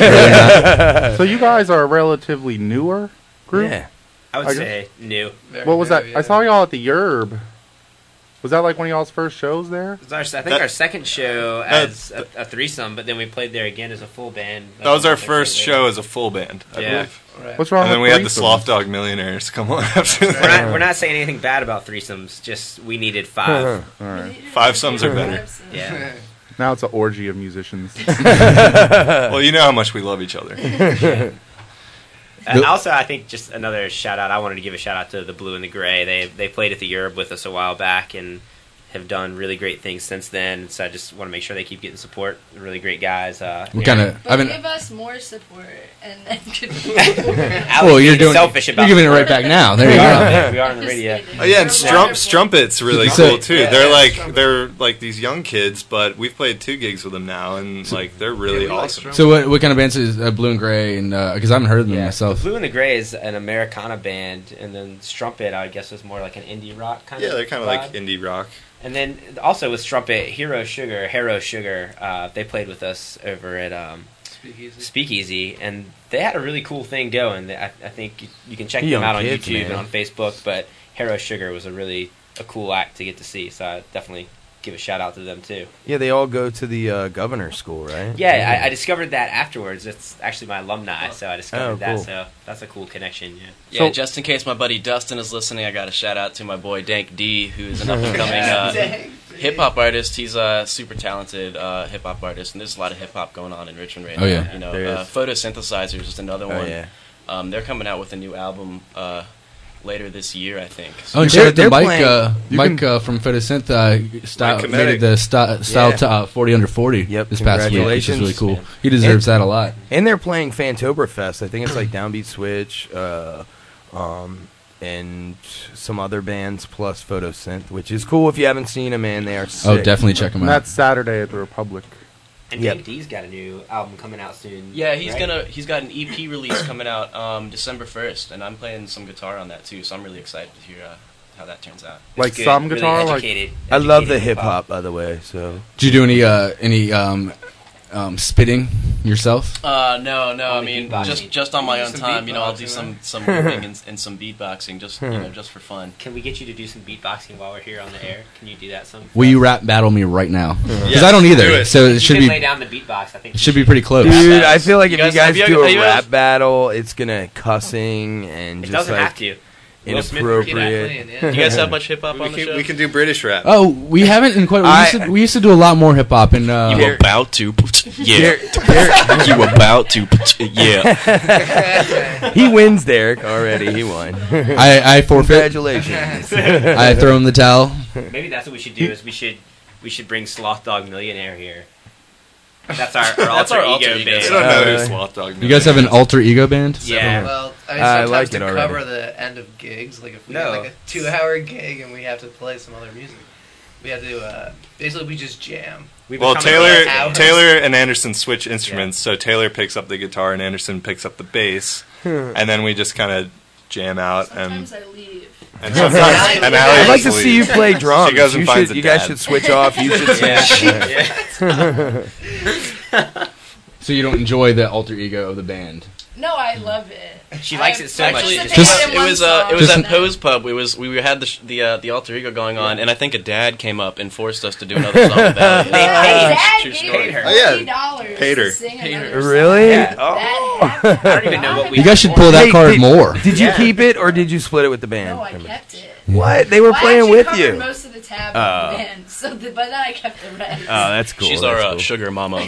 So you guys are a relatively newer group? Yeah. I would I say new. What was that? I saw y'all at the Yerb. Was Was that like one of y'all's first shows there? It was our, I think That- our second show as a, a threesome, but then we played there again as a full band. That was our first show as a full band, I Yeah. believe. Right. What's wrong And then with we had the threesomes? Sloth Dog Millionaires come on after We're that. not, we're not saying anything bad about threesomes. Just we needed five. All right. Five sums are better. Yeah. Now it's an orgy of musicians. Well, you know how much we love each other. Uh, also, I think just another shout out. I wanted to give a shout out to the Blue and the Gray. They they played at the Europe with us a while back and have done really great things since then. So I just want to make sure they keep getting support. They're really great guys. Uh, What kind of? But I mean, give us more support, and then could well, you're doing. selfish about you're giving it support. right back now. There We you are, go. we are on the radio. Oh yeah, and Strump, Strumpet's really So- cool too. Yeah, they're yeah, like they're like these young kids, but we've played two gigs with them now, and like they're really awesome. So what? What kind of bands is uh, Blue and Gray? And because I haven't heard of them Yeah, myself. Blue and the Gray is an Americana band, and then Strumpet, I guess, is more like an indie rock kind of. Yeah, they're kind of like indie rock. And then also with Strumpet, Hero Sugar, Hero Sugar, uh, they played with us over at um, Speakeasy. Speakeasy, and they had a really cool thing going. I, I think you, you can check Young them out on kids, YouTube man. and on Facebook. But Hero Sugar was a really a cool act to get to see, so I definitely give a shout out to them too. Yeah, they all go to the uh, governor's school, right? Yeah, I, I discovered that afterwards. It's actually my alumni, so I discovered Oh, that. cool. So that's a cool connection. Yeah. Yeah, just in case my buddy Dustin is listening, I got a shout out to my boy Dank D, who is an up and coming uh, hip hop artist. He's a super talented uh, hip hop artist, and there's a lot of hip hop going on in Richmond right Oh, now. yeah. You know, There uh, is. Photosynthesizers is another Oh, one. yeah. Um, they're coming out with a new album uh, later this year, I think. Oh, and They're- shout out to they're Mike. playing- Uh, you Mike can- uh, from Photosynth uh, style, Mike made it Kinetic. the sti- style Yeah. to, uh, forty under forty. Yep, This past week, which is congratulations. really cool. He deserves And- that a lot. And they're playing Fantoberfest. I think it's like Downbeat Switch, uh, um, and some other bands plus Photosynth, which is cool if you haven't seen them, man. They are sick. Oh, definitely check him And out. that's Saturday at the Republic. And Yep. Dank D's got a new album coming out soon. Yeah, he's right? gonna he's got an E P release coming out um, December first, and I'm playing some guitar on that too. So I'm really excited to hear uh, how that turns out. Like good, some really guitar, like educated- I love the educated hip hip-hop. hop, by the way. So Did you do any uh, any um, um, spitting yourself? Uh, no, no. I Only mean, beatboxing. just just on my Do own some time, you know, I'll do beatboxing, some right? some ripping and, and some beatboxing, just you know, just for fun. Can we get you to do some beatboxing while we're here on the air? Can you do that some? Will you rap battle me right now? Because Yes, I don't either. do it. So it You should can be lay down the beatbox. I think it should be pretty close. dude, I feel like You if you guys- guys have you do ever- a have you rap ever- battle, it's gonna cussing and It just doesn't like have to. Will Smith can Keep that inappropriate. clean, yeah. You guys have much hip hop We on the can, show? we can do British rap. Oh, we haven't in quite. We, I- used to, we used to do a lot more hip hop and uh, You about to? Yeah. Here- here- You about to? Yeah. he wins, Derek. Already, he won. I, I forfeit. Congratulations. I throw him the towel. Maybe that's what we should do. Is we should we should bring Sloth Dog Millionaire here. That's our, our That's alter our alter ego ego. band. I don't know Uh, who Sloth Dog You guys have an alter ego band? Yeah. Well, I mean, I sometimes like to it already. cover the end of gigs, like if we No. have like a two-hour gig and we have to play some other music, we have to uh, basically we just jam. We Well, become a Taylor, band. Taylor and Anderson switch instruments, so Taylor picks up the guitar and Anderson picks up the bass, and then we just kind of jam out and Sometimes I leave. and sometimes and Allie I'd like just to see you leaves. play drums. She goes and you finds should, a you guys dad. should switch off. You should. Yeah. So you don't enjoy the alter ego of the band? No, I love it. She likes I it so much. Actually, she it just- participated in was, it one was uh, song it was Just- at Pose Pub. We was we had the sh- the uh, the alter ego going on, and I think a dad came up and forced us to do another song about it. They My paid. dad True gave story. me Oh, yeah. forty dollars Paid her. to sing Paid her. another song. Really? Yeah. Oh. That happened. I don't even know what we. You guys should pull that Hey, card did- more. Did you Yeah. keep it or did you split it with the band? No, I kept it. What? They were Well, I playing actually with covered you. most of the tab Oh. of the band, so the, but then I kept the rest. Oh, that's cool. She's that's our uh, cool. sugar mama.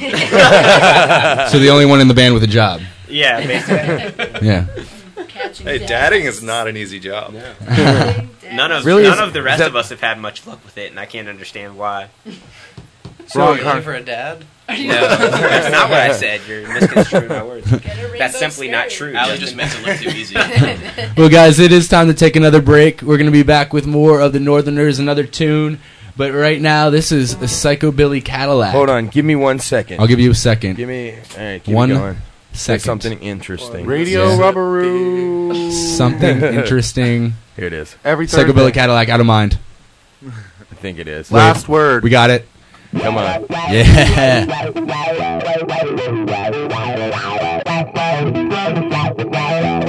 So the only one in the band with a job. Yeah, basically. Yeah. Catching Hey, dads. dadding is not an easy job. None of Really, none is- of the is rest that- of us have had much luck with it, and I can't understand why. So Wrong you're con- looking for a dad? No, that's not what I said. You're misconstruing my words. Get a rainbow That's simply not stereo. true. Allie just makes it look too easy. Well, guys, it is time to take another break. We're going to be back with more of the Northerners, another tune. But right now, this is a Psychobilly Cadillac. Hold on, give me one second. I'll give you a second. Give me. All right, keep One it going. Say second. something interesting. Radio Yeah. Rubberoo. Something interesting. Here it is. Every Thursday. Psychobilly Cadillac, out of mind. I think it is. Last word. We got it. Come on. Yeah.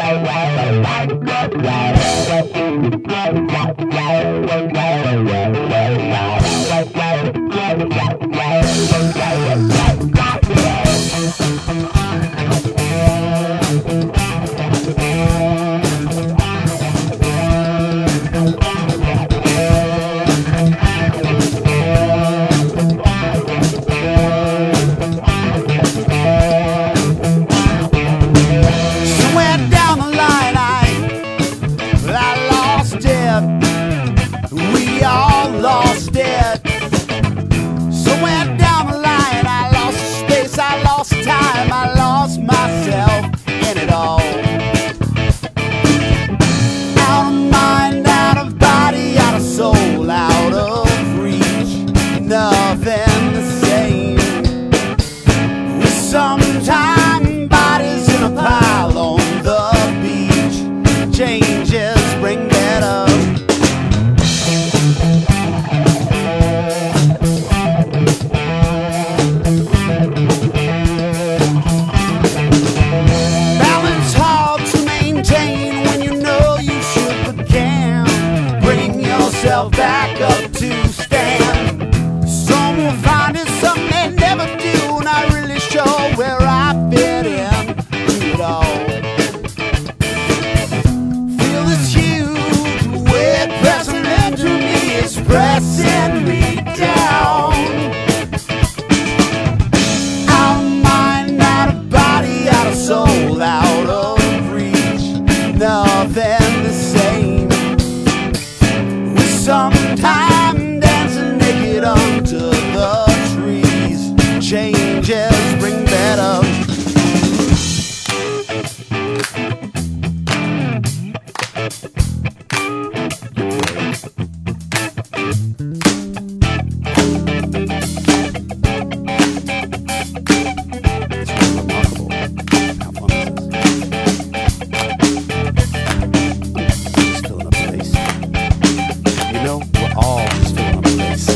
Wow. Somewhere down the line, I, I lost it. We all lost it. Somewhere down the line, I lost space, I lost time, I lost myself in it all. Out of mind, out of body, out of soul, out of reach. Nothing the same. Sometimes bodies in a pile on the beach. Changes bring better. Balance hard to maintain when you know you should but can't. Bring yourself back up to stand. Some will find it something they never do, not really sure where I fit in to it all. Feel this huge weight pressing into me, it's pressing me down. Out of mind, out of body, out of soul, out of reach. Nothing the same. We sometime dancing naked onto the trees. Changes bring better. Just filling up space. You know, we're all just filling up space.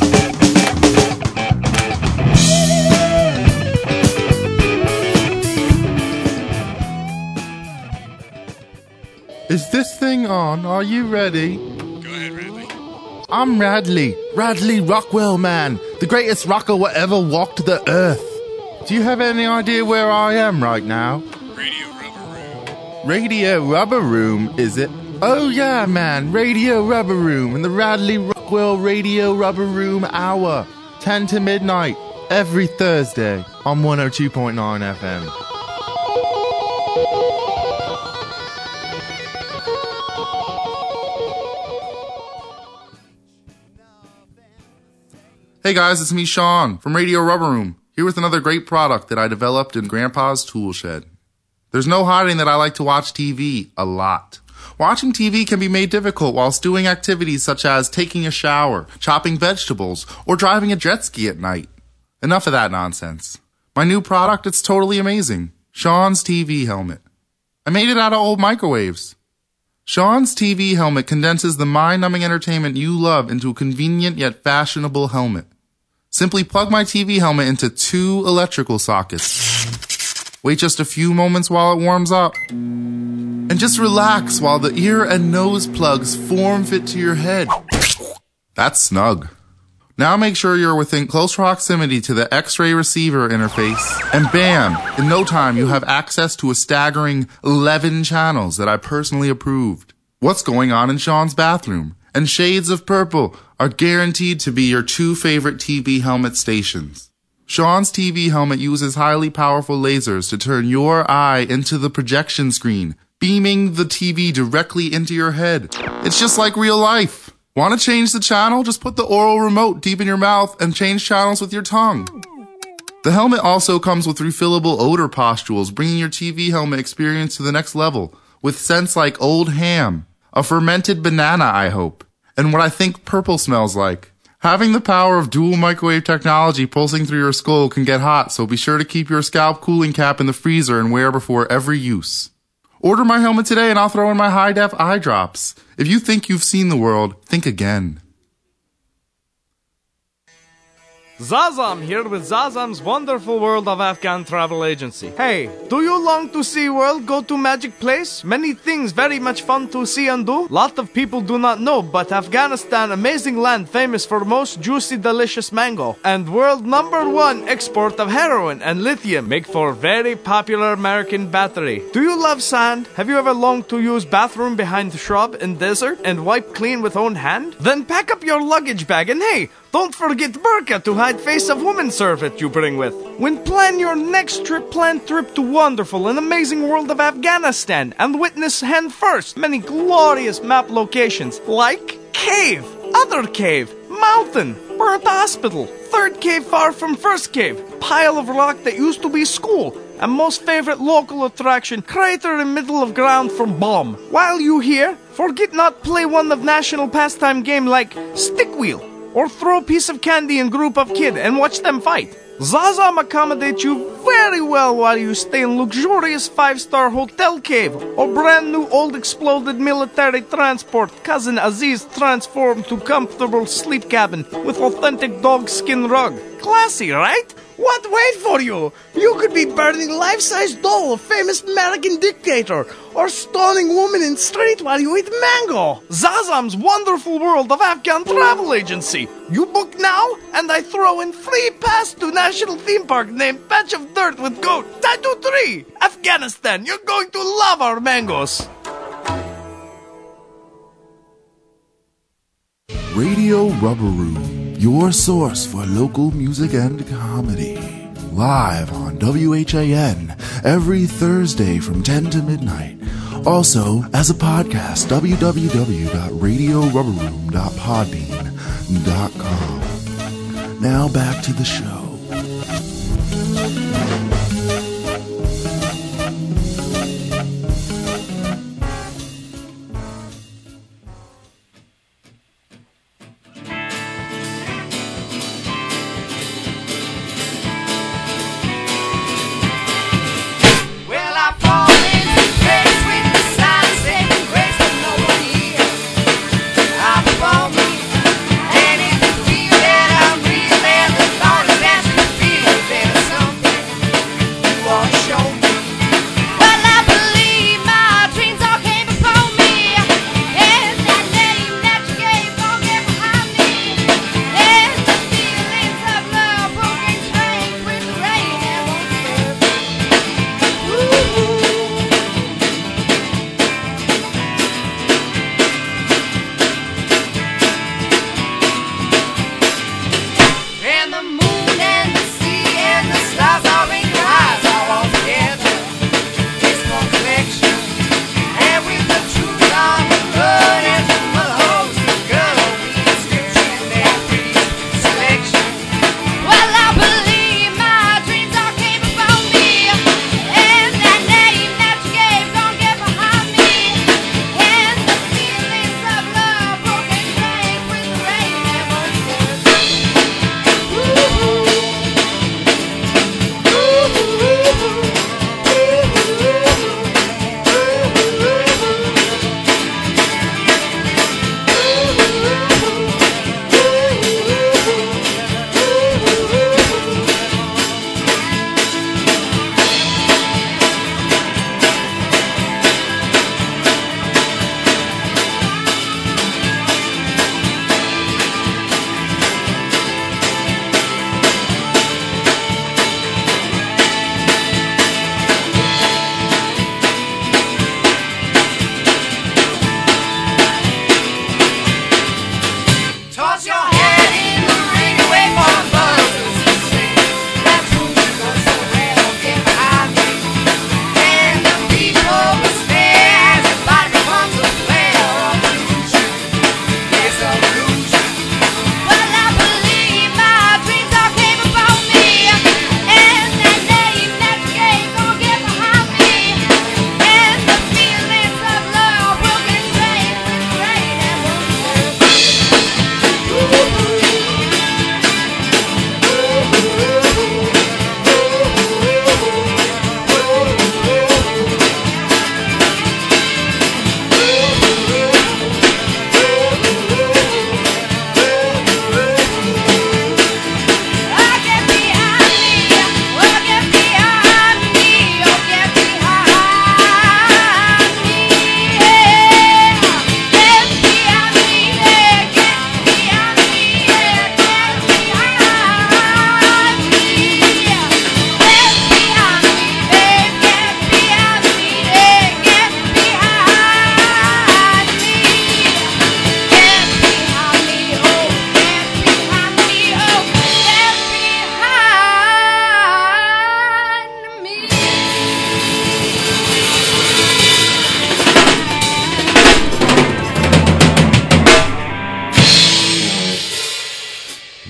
Is this thing on? Are you ready? Go ahead, Radley. I'm Radley. Radley Rockwell, man. The greatest rocker who ever walked the earth. Do you have any idea where I am right now? Radio Rubber Room. Radio Rubber Room, is it? Oh yeah, man. Radio Rubber Room and the Radley Rockwell Radio Rubber Room Hour. ten to midnight. Every Thursday on one oh two point nine F M. Hey guys, it's me, Sean, from Radio Rubber Room, here with another great product that I developed in Grandpa's tool shed. There's no hiding that I like to watch T V a lot. Watching T V can be made difficult whilst doing activities such as taking a shower, chopping vegetables, or driving a jet ski at night. Enough of that nonsense. My new product, it's totally amazing. Sean's T V helmet. I made it out of old microwaves. Sean's T V helmet condenses the mind-numbing entertainment you love into a convenient yet fashionable helmet. Simply plug my T V helmet into two electrical sockets. Wait just a few moments while it warms up. And just relax while the ear and nose plugs form fit to your head. That's snug. Now make sure you're within close proximity to the X-ray receiver interface, and bam, in no time you have access to a staggering eleven channels that I personally approved. What's going on in Sean's bathroom and Shades of Purple are guaranteed to be your two favorite T V helmet stations. Sean's T V helmet uses highly powerful lasers to turn your eye into the projection screen, beaming the T V directly into your head. It's just like real life. Want to change the channel? Just put the oral remote deep in your mouth and change channels with your tongue. The helmet also comes with refillable odor pustules, bringing your T V helmet experience to the next level, with scents like old ham, a fermented banana, I hope, and what I think purple smells like. Having the power of dual microwave technology pulsing through your skull can get hot, so be sure to keep your scalp cooling cap in the freezer and wear before every use. Order my helmet today and I'll throw in my high-def eye drops. If you think you've seen the world, think again. Zazam here with Zazam's Wonderful World of Afghan Travel Agency. Hey, do you long to see world, go to magic place? Many things very much fun to see and do. Lot of people do not know, but Afghanistan, amazing land famous for most juicy delicious mango. And world number one export of heroin and lithium make for very popular American battery. Do you love sand? Have you ever longed to use bathroom behind the shrub in desert and wipe clean with own hand? Then pack up your luggage bag and hey, don't forget burqa to hide face of woman servant you bring with. When plan your next trip, plan trip to wonderful and amazing world of Afghanistan and witness hand first many glorious map locations like cave, other cave, mountain, burnt hospital, third cave far from first cave, pile of rock that used to be school, and most favorite local attraction, crater in middle of ground from bomb. While you here, forget not play one of national pastime game like stick wheel, or throw a piece of candy in group of kid and watch them fight. Zazam accommodates you very well while you stay in luxurious five-star hotel cave or brand new old exploded military transport Cousin Aziz transformed to comfortable sleep cabin with authentic dog skin rug. Classy, right? What wait for you? You could be burning life-size doll of famous American dictator or stoning woman in street while you eat mango. Zazam's Wonderful World of Afghan Travel Agency. You book now and I throw in free pass to national theme park named Patch of Dirt with Goat. Tattoo three. Afghanistan, you're going to love our mangoes. Radio Rubber Room, your source for local music and comedy. Live on W H A N every Thursday from ten to midnight. Also, as a podcast, w w w dot radio rubber room dot podbean dot com. Now back to the show. That I'm real and the thought of that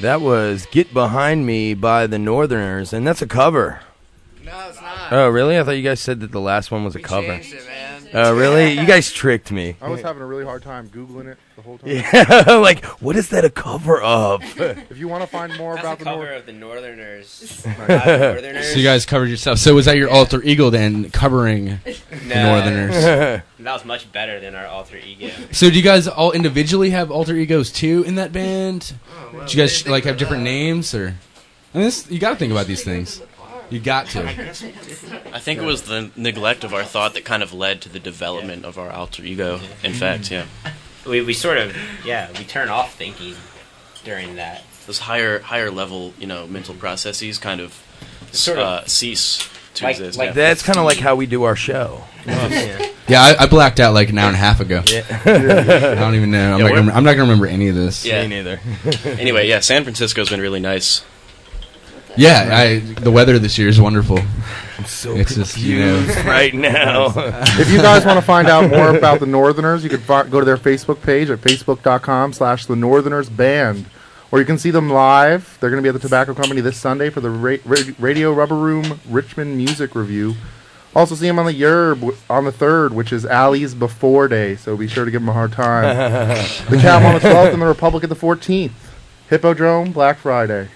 That was Get Behind Me by the Northerners, and that's a cover. No, it's not. Oh, really? I thought you guys said that the last one was a We cover. changed it, man. Oh, really? You guys tricked me. I was having a really hard time Googling it the whole time. Yeah, like, what is that a cover of? If you want to find more That's about a the cover North... of the Northerners. So you guys covered yourself. So was that your alter ego then, covering the Northerners? That was much better than our alter ego. So do you guys all individually have alter egos too in that band? Oh, do you guys like have different names or? I mean, this, you got to think about these things. You got to. I think it was the neglect of our thought that kind of led to the development of our alter ego. In fact, yeah. We we sort of yeah we turn off thinking during that. Those higher higher level, you know, mental processes kind of, Sort of- uh, cease to Like- exist. like yeah. That's kind of like how we do our show. Yeah, I, I blacked out like an hour and a half ago. Yeah. I don't even know. I'm, Yeah, not we're- gonna, I'm not gonna remember any of this. Yeah. Me neither. Anyway, yeah, San Francisco's been really nice. Yeah, I, the weather this year is wonderful. I'm so it's just, you know, confused right now. If you guys want to find out more about the Northerners, you can fi- go to their Facebook page at facebook.com slash the Northerners Band. Or you can see them live. They're going to be at the Tobacco Company this Sunday for the ra- ra- Radio Rubber Room Richmond Music Review. Also see them on the Yerb w- on the third, which is Allie's Before Day, so be sure to give them a hard time. The Cam on the twelfth and the Republic at the fourteenth. Hippodrome, Black Friday.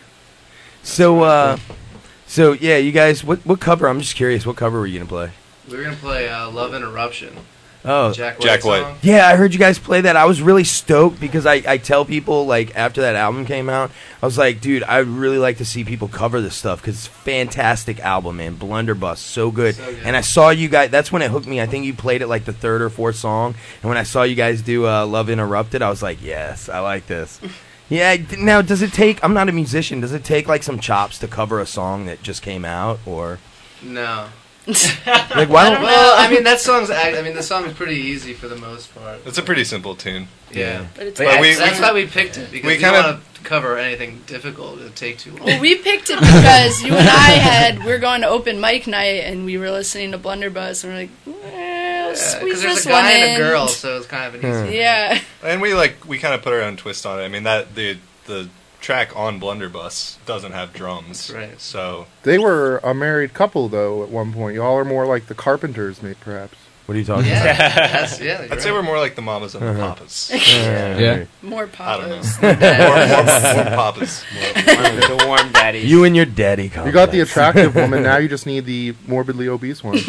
So, uh, so yeah, you guys, what what cover? I'm just curious, what cover were you gonna play? We were gonna play uh, "Love Interruption." Oh, Jack White. Jack White. song. Yeah, I heard you guys play that. I was really stoked because I, I tell people, like, after that album came out, I was like, dude, I'd really like to see people cover this stuff because it's a fantastic album, man. Blunderbuss, so good. So good. And I saw you guys, that's when it hooked me. I think you played it like the third or fourth song. And when I saw you guys do uh, Love Interrupted, I was like, yes, I like this. Yeah, d- now, does it take, I'm not a musician, does it take, like, some chops to cover a song that just came out, or? No. Like, why don't- Well, I mean, that song's. act- I mean, the song's pretty easy for the most part. It's a pretty simple tune. Yeah, But it's But But we- that's we- why we picked it because we we kinda- don't want to cover anything difficult. It'd take too long. Well, we picked it because you and I had we were going to open mic night and we were listening to Blunderbuss and we're like, eh, squeeze Because there's this a guy one and in. a girl, so it's kind of an easy. Yeah. And we like we kind of put our own twist on it. I mean that the the track on Blunderbuss doesn't have drums, right? So They were a married couple, though, at one point. Y'all are more like the Carpenters, mate, perhaps. What are you talking Yeah, about? that's, yeah. I'd you're say right. we're more like the mamas and the Uh-huh. papas. Yeah. Yeah. More I don't know. papas. more, more, more papas. More, The warm daddies. You and your daddy You complex. got the attractive woman, now you just need the morbidly obese one.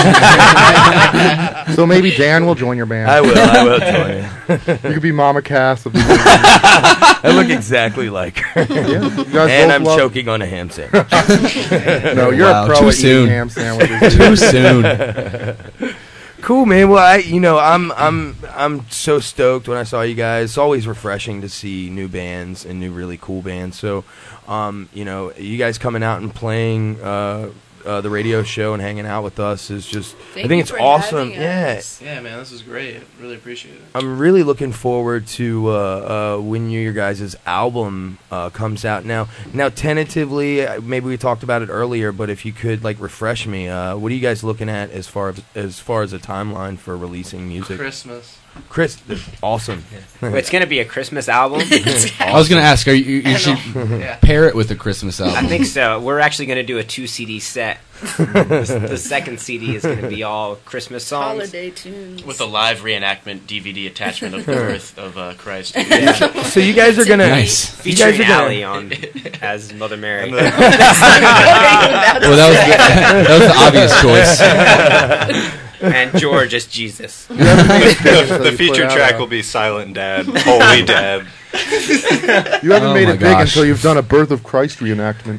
So maybe Dan will join your band. I will, I will join You could be Mama Cass. Of the I look exactly like her. Yeah, you guys And both I'm love- choking on a ham sandwich. No, you're Wow, a pro too at soon. eating ham sandwiches. Too soon. Cool, man. Well, I, you know, I'm, I'm, I'm so stoked when I saw you guys. It's always refreshing to see new bands and new really cool bands. So, um, you know, you guys coming out and playing uh, uh, the radio show and hanging out with us is just. Thank I think you it's for awesome. having Yeah. us. Yeah, man, this is great. Really appreciate it. I'm really looking forward to uh, uh, when your guys' album uh, comes out. Now, now tentatively, uh, maybe we talked about it earlier, but if you could like refresh me, uh, what are you guys looking at as far as as far as a timeline for releasing music? Christmas. Chris, awesome. It's gonna be a Christmas album. I was gonna ask, are you, you, you should Yeah. pair it with a Christmas album. I think so. We're actually gonna do a two C D set. the, the second C D is gonna be all Christmas songs. Holiday tunes. With a live reenactment D V D attachment of the birth of uh, Christ. So you guys are gonna, Nice. you guys Featuring are Allie gonna. on as Mother Mary. Well, that was the, that was the obvious choice. And George as Jesus. the the featured track will be Silent Dad, Holy Dad. You haven't Oh made my it big gosh. until you've done a Birth of Christ reenactment.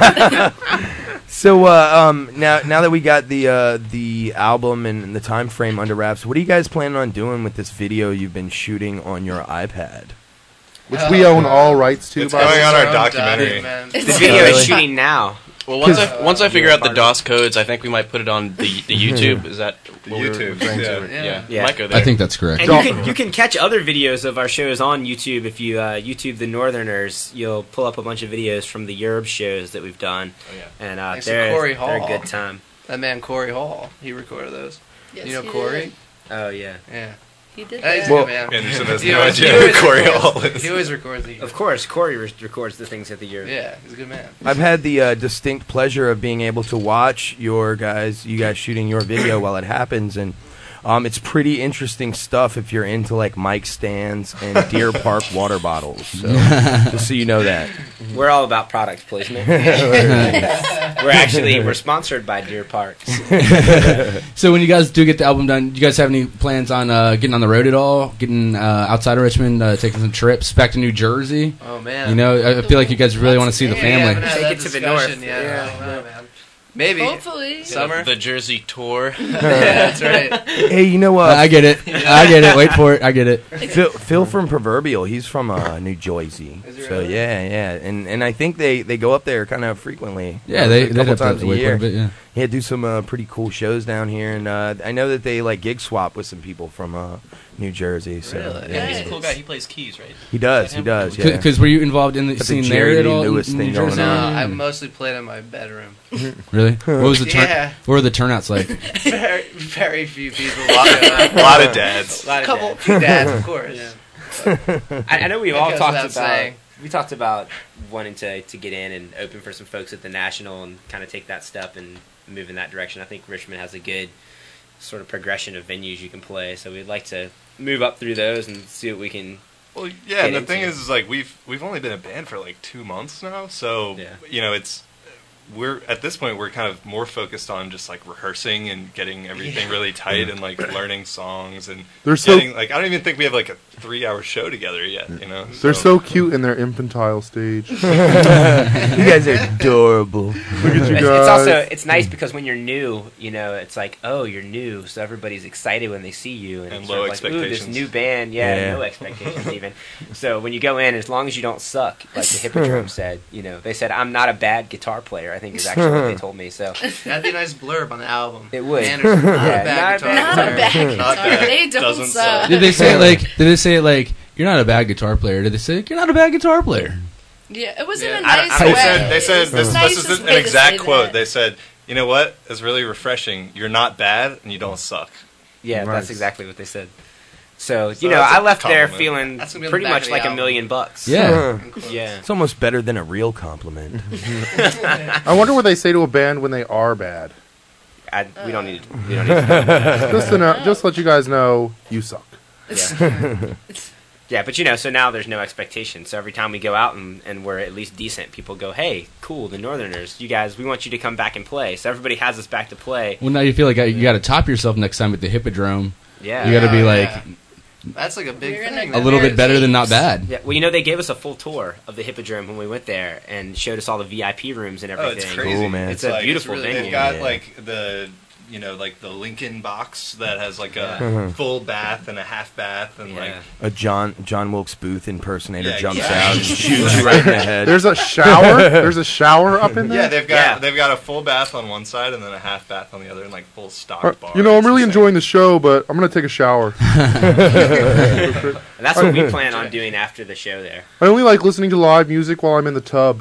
So uh, um, now, now that we got the uh, the album and the time frame under wraps, what are you guys planning on doing with this video you've been shooting on your iPad? Which we own all rights to, It's by the going way. on our Own documentary. man. The video is shooting now. Well, once I once I figure out the DOS codes, I think we might put it on the, the YouTube. Is that what we were YouTube, referring yeah. to? Yeah. Yeah, Yeah. might go there. I think that's correct. And you can you can catch other videos of our shows on YouTube if you uh, YouTube the Northerners. You'll pull up a bunch of videos from the Yerb shows that we've done, Oh, yeah. and uh, Thanks to they're, Corey they're a Hall. good time. That man Corey Hall, he recorded those. Yes, you know he Corey? did. Oh yeah, Yeah. He did Yeah, he's that. a good man. Anderson has He no always- idea he who always Corey records- Hall is. He always records the Of course, Corey re- records the things at the Europe. Yeah, he's a good man. I've had the uh, distinct pleasure of being able to watch your guys, you guys shooting your video while it happens, and um, it's pretty interesting stuff if you're into like mic stands and Deer Park water bottles. So just so you know that. We're all about product placement. We're actually we're sponsored by Deer Park. So when you guys do get the album done, do you guys have any plans on uh, getting on the road at all? Getting uh, outside of Richmond, uh, taking some trips back to New Jersey? Oh, man. You know, I I feel like you guys really want to see the Yeah, we haven't family. had Take that it to the north. discussion yet. Yeah. I don't know, man. Maybe. Hopefully. Summer. The Jersey tour. Yeah, that's right. Hey, you know what? I get it. I get it. Wait for it. I get it. Phil, Phil from Proverbial, he's from uh, New Jersey. Is he So really? yeah, yeah, and and I think they, they go up there kind of frequently. Yeah, uh, they- a they'd couple have to times a wait year. quite a bit, yeah. Yeah, do some uh, pretty cool shows down here, and uh, I know that they like gig swap with some people from uh, New Jersey. So Really? Yeah, he's a Nice. cool guy. He plays keys, right? he does, Is that he him? does. Yeah. Because were you involved in the Got the scene there Jerry at all? Lee Lewis in thing New going Jersey? No, on. I mostly played in my bedroom. Really? What was the turn? Yeah. What were the turnouts like? very, very few people. A lot, a lot of dads. A lot of couple, dads. few dads, of course. I, I know we've That all goes talked without about. saying. We talked about wanting to, to get in and open for some folks at the National and kind of take that step and move in that direction. I think Richmond has a good sort of progression of venues you can play, so we'd like to move up through those and see what we can. Well, yeah, get and the into. thing is, is like we've we've only been a band for like two months now, so Yeah. you know it's we're at this point we're kind of more focused on just like rehearsing and getting everything really tight and like learning songs and They're so- getting like I don't even think we have like a three hour show together yet, you know. They're so cute in their infantile stage. You guys are adorable. Look at you It's, guys. it's also it's nice because when you're new, you know, it's like, oh, you're new, so everybody's excited when they see you, and, And it's low sort of like, ooh, this expectations. new band, yeah, Yeah. no expectations even. So when you go in, as long as you don't suck, like the Hippodrome said, you know, they said I'm not a bad guitar player. I think is actually what they told me. So That'd be a nice blurb on the album. it would. Anderson, not Yeah, a bad not a guitar bad- Not a player. bad Not guitar. bad. They don't Doesn't suck. suck. Did they say it like? Did they say it like? You're not a bad guitar player. Did they say you're not a bad guitar player? Yeah, it was Yeah. in a I- nice I- way. they said they said It was this, the this is nicest an way to exact say quote. that. They said, "You know what? It's really refreshing. You're not bad and you don't suck." Yeah, Nice. that's exactly what they said. So, So you know, that's a I left there compliment. feeling That's gonna be on the pretty back of much the like a album. million bucks. Yeah. Yeah. It's almost better than a real compliment. I wonder what they say to a band when they are bad. I, we don't need. We don't need. To Just to know, just let you guys know, you suck. Yeah. Yeah, but you know, so now there's no expectation. So every time we go out and, and we're at least decent, people go, "Hey, cool, the Northerners, you guys, we want you to come back and play." So everybody has us back to play. Well, now you feel like you got to top yourself next time at the Hippodrome. Yeah, You got to be Oh, like yeah. That's like a big We're thing. gonna a little bit better than not bad. Yeah, well, you know, they gave us a full tour of the Hippodrome when we went there and showed us all the V I P rooms and Oh, everything. it's crazy, Cool, man. It's, It's a like, beautiful it's really, venue. They've got Yeah. like the you know like the Lincoln box that has like a Yeah. full bath and a half bath and like A John John Wilkes Booth impersonator Yeah, jumps yeah. out and shoots you right in the head. There's a shower. There's a shower up in there. yeah they've got Yeah. they've got a full bath on one side and then a half bath on the other and like full stock Uh, bar. you know, I'm It's really insane. enjoying the show, but I'm gonna take a shower. And that's what we plan on doing after the show there. I only like listening to live music while I'm in the tub.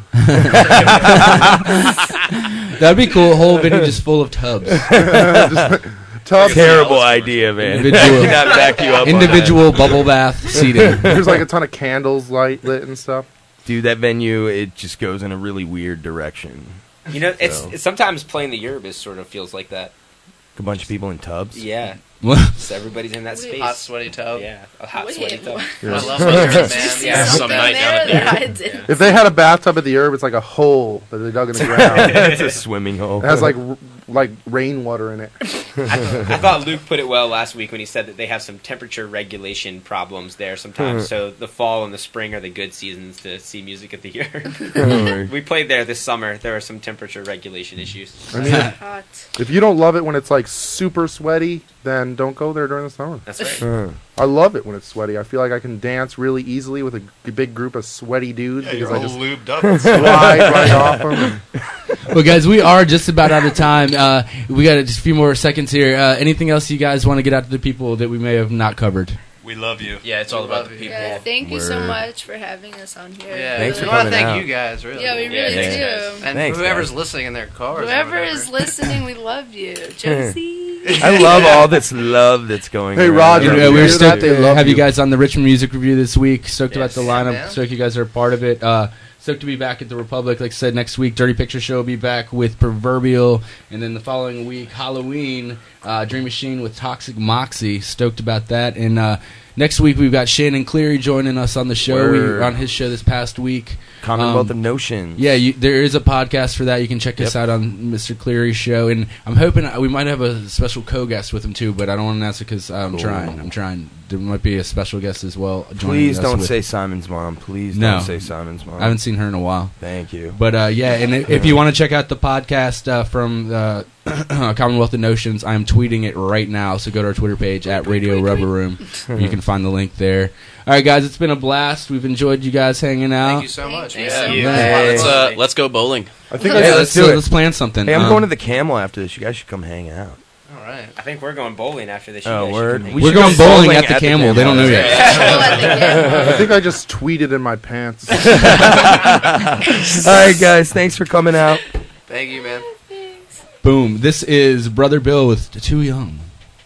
That'd be cool. A whole venue just full of tubs. Just- tub. Terrible idea, man. Individual, I cannot back you up on individual bubble bath seating. There's like a ton of candles light lit and stuff. that. Dude, that venue, it just goes in a really weird direction. You know, it's, So. it's sometimes playing the Yerbis sort of feels like that. A bunch of people in tubs. Yeah. What? So everybody's in that space. Hot sweaty tub. Yeah, a hot Wait, sweaty tub. what? I love my German band. Yeah, some night down at there the that I didn't. If they had a bathtub at the herb, it's like a hole that they dug in the ground. It's a swimming hole. It has like r- like rainwater in it. I, I thought Luke put it well last week when he said that they have some temperature regulation problems there sometimes. So the fall and the spring are the good seasons to see music at the year. We played there this summer. There are some temperature regulation issues. I mean, Hot. if you don't love it when it's like super sweaty, then don't go there during the summer. That's right. I love it when it's sweaty. I feel like I can dance really easily with a g- big group of sweaty dudes Yeah, because you're I all just lubed up. and slide right off them. Well, guys, we are just about out of time. Uh, we got just a few more seconds here. Uh, anything else you guys want to get out to the people that we may have not covered? We love you. Yeah, it's all We about love the you. people. Yeah, thank you so Word. much for having us on here. Yeah, Thanks we for want to coming thank out. you guys, really. Yeah, we Yeah, really thanks, do. guys. And Thanks, whoever's guys. listening in their cars. or Whoever whatever. is listening, we love you. Josie. I love all this love that's going Hey, around. Roger, And, uh, we were stoked They to love have you you. guys on the Richmond Music Review this week. Stoked Yes. about the Yeah, lineup. man. Stoked you guys are a part of it. Uh, stoked to be back at the Republic. Like I said, next week, Dirty Picture Show will be back with Proverbial. And then the following week, Halloween, uh, Dream Machine with Toxic Moxie. Stoked about that. And uh, next week, we've got Shannon Cleary joining us on the show. We Word. were on his show this past week. Commonwealth Um, of Notions. Yeah, you, there is a podcast for that. You can check us Yep. out on Mister Cleary's show, and I'm hoping we might have a special co-guest with him too. But I don't want to announce it because I'm Cool. trying. I'm trying. There might be a special guest as well. joining Please us don't with- say Simon's mom. Please No. don't say Simon's mom. I haven't seen her in a while. Thank you. But uh, yeah, and i- if you want to check out the podcast uh, from uh, Commonwealth of Notions, I'm tweeting it right now. So go to our Twitter page at Radio Rubber Room. You can find the link there. All right, guys, it's been a blast. We've enjoyed you guys hanging out. Thank you so much. Thank man. you. Hey. Let's uh, let's go bowling. I think Yeah, let's, let's do do- it. let's plan something. Hey, I'm Um, going to the Camel after this. You guys should come hang out. All right. I think we're going bowling after this. Oh, You guys word. should come We We're should going go bowling bowling at the at the Camel. They don't know Camel. yet. I think I just tweeted in my pants. All right, guys. Thanks for coming out. Thank you, man. Boom. This is Brother Bill with Too Young.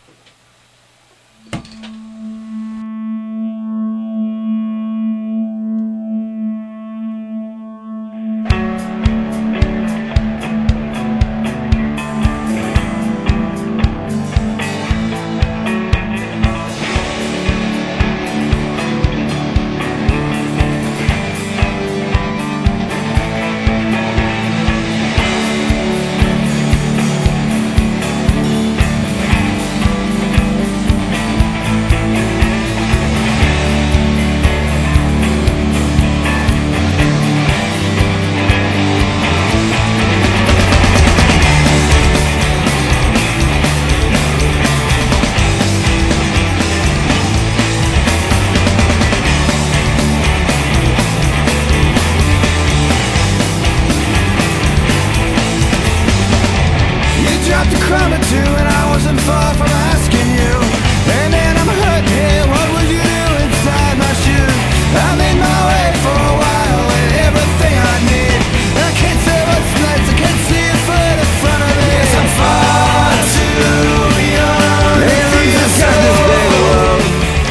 You dropped a crumb or two and I wasn't far from asking you. And then I'm hurting here, what would you do inside my shoes? I made my way for a while with everything I need. I can't say what's next, I can't see it further in front of me. Yes, I'm far too young. And I'm just got this big world.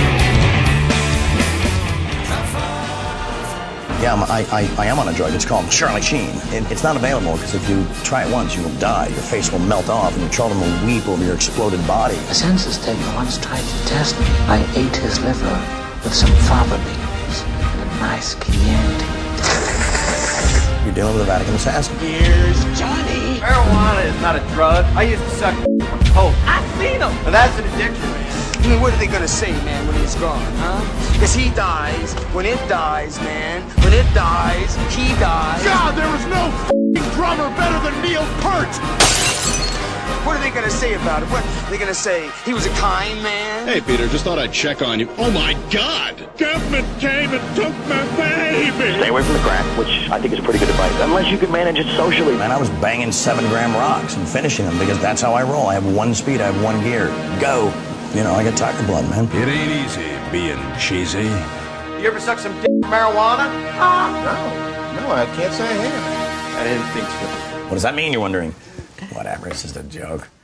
Yeah, I'm, I, I, I am on a drug. It's called Charlie Sheen. It, it's not available because if you try it once, you will die. Your face will melt off and your children will weep over your exploded body. A census taker once tried to test me. I ate his liver with some fava beans and a nice Chianti. You're dealing with a Vatican assassin. Here's Johnny. Marijuana is not a drug. I used to suck on coke. I've seen them. But that's an addiction, man. I mean, what are they gonna say, man, when he's gone, huh? Because he dies, when it dies, man. When it dies, he dies. God, there was no f***ing drummer better than Neil Peart! What are they gonna say about it? What are they gonna say? He was a kind man? Hey, Peter, just thought I'd check on you. Oh, my God! Government came and took my baby! Stay away from the crack, which I think is pretty good advice. Unless you can manage it socially. Man, I was banging seven gram rocks and finishing them because that's how I roll. I have one speed, I have one gear. Go. You know, I got tiger blood, man. It ain't easy being cheesy. You ever suck some dick marijuana? Ah, No, no, I can't say I have. I didn't think so. What does that mean, you're wondering? Whatever, it's just a joke.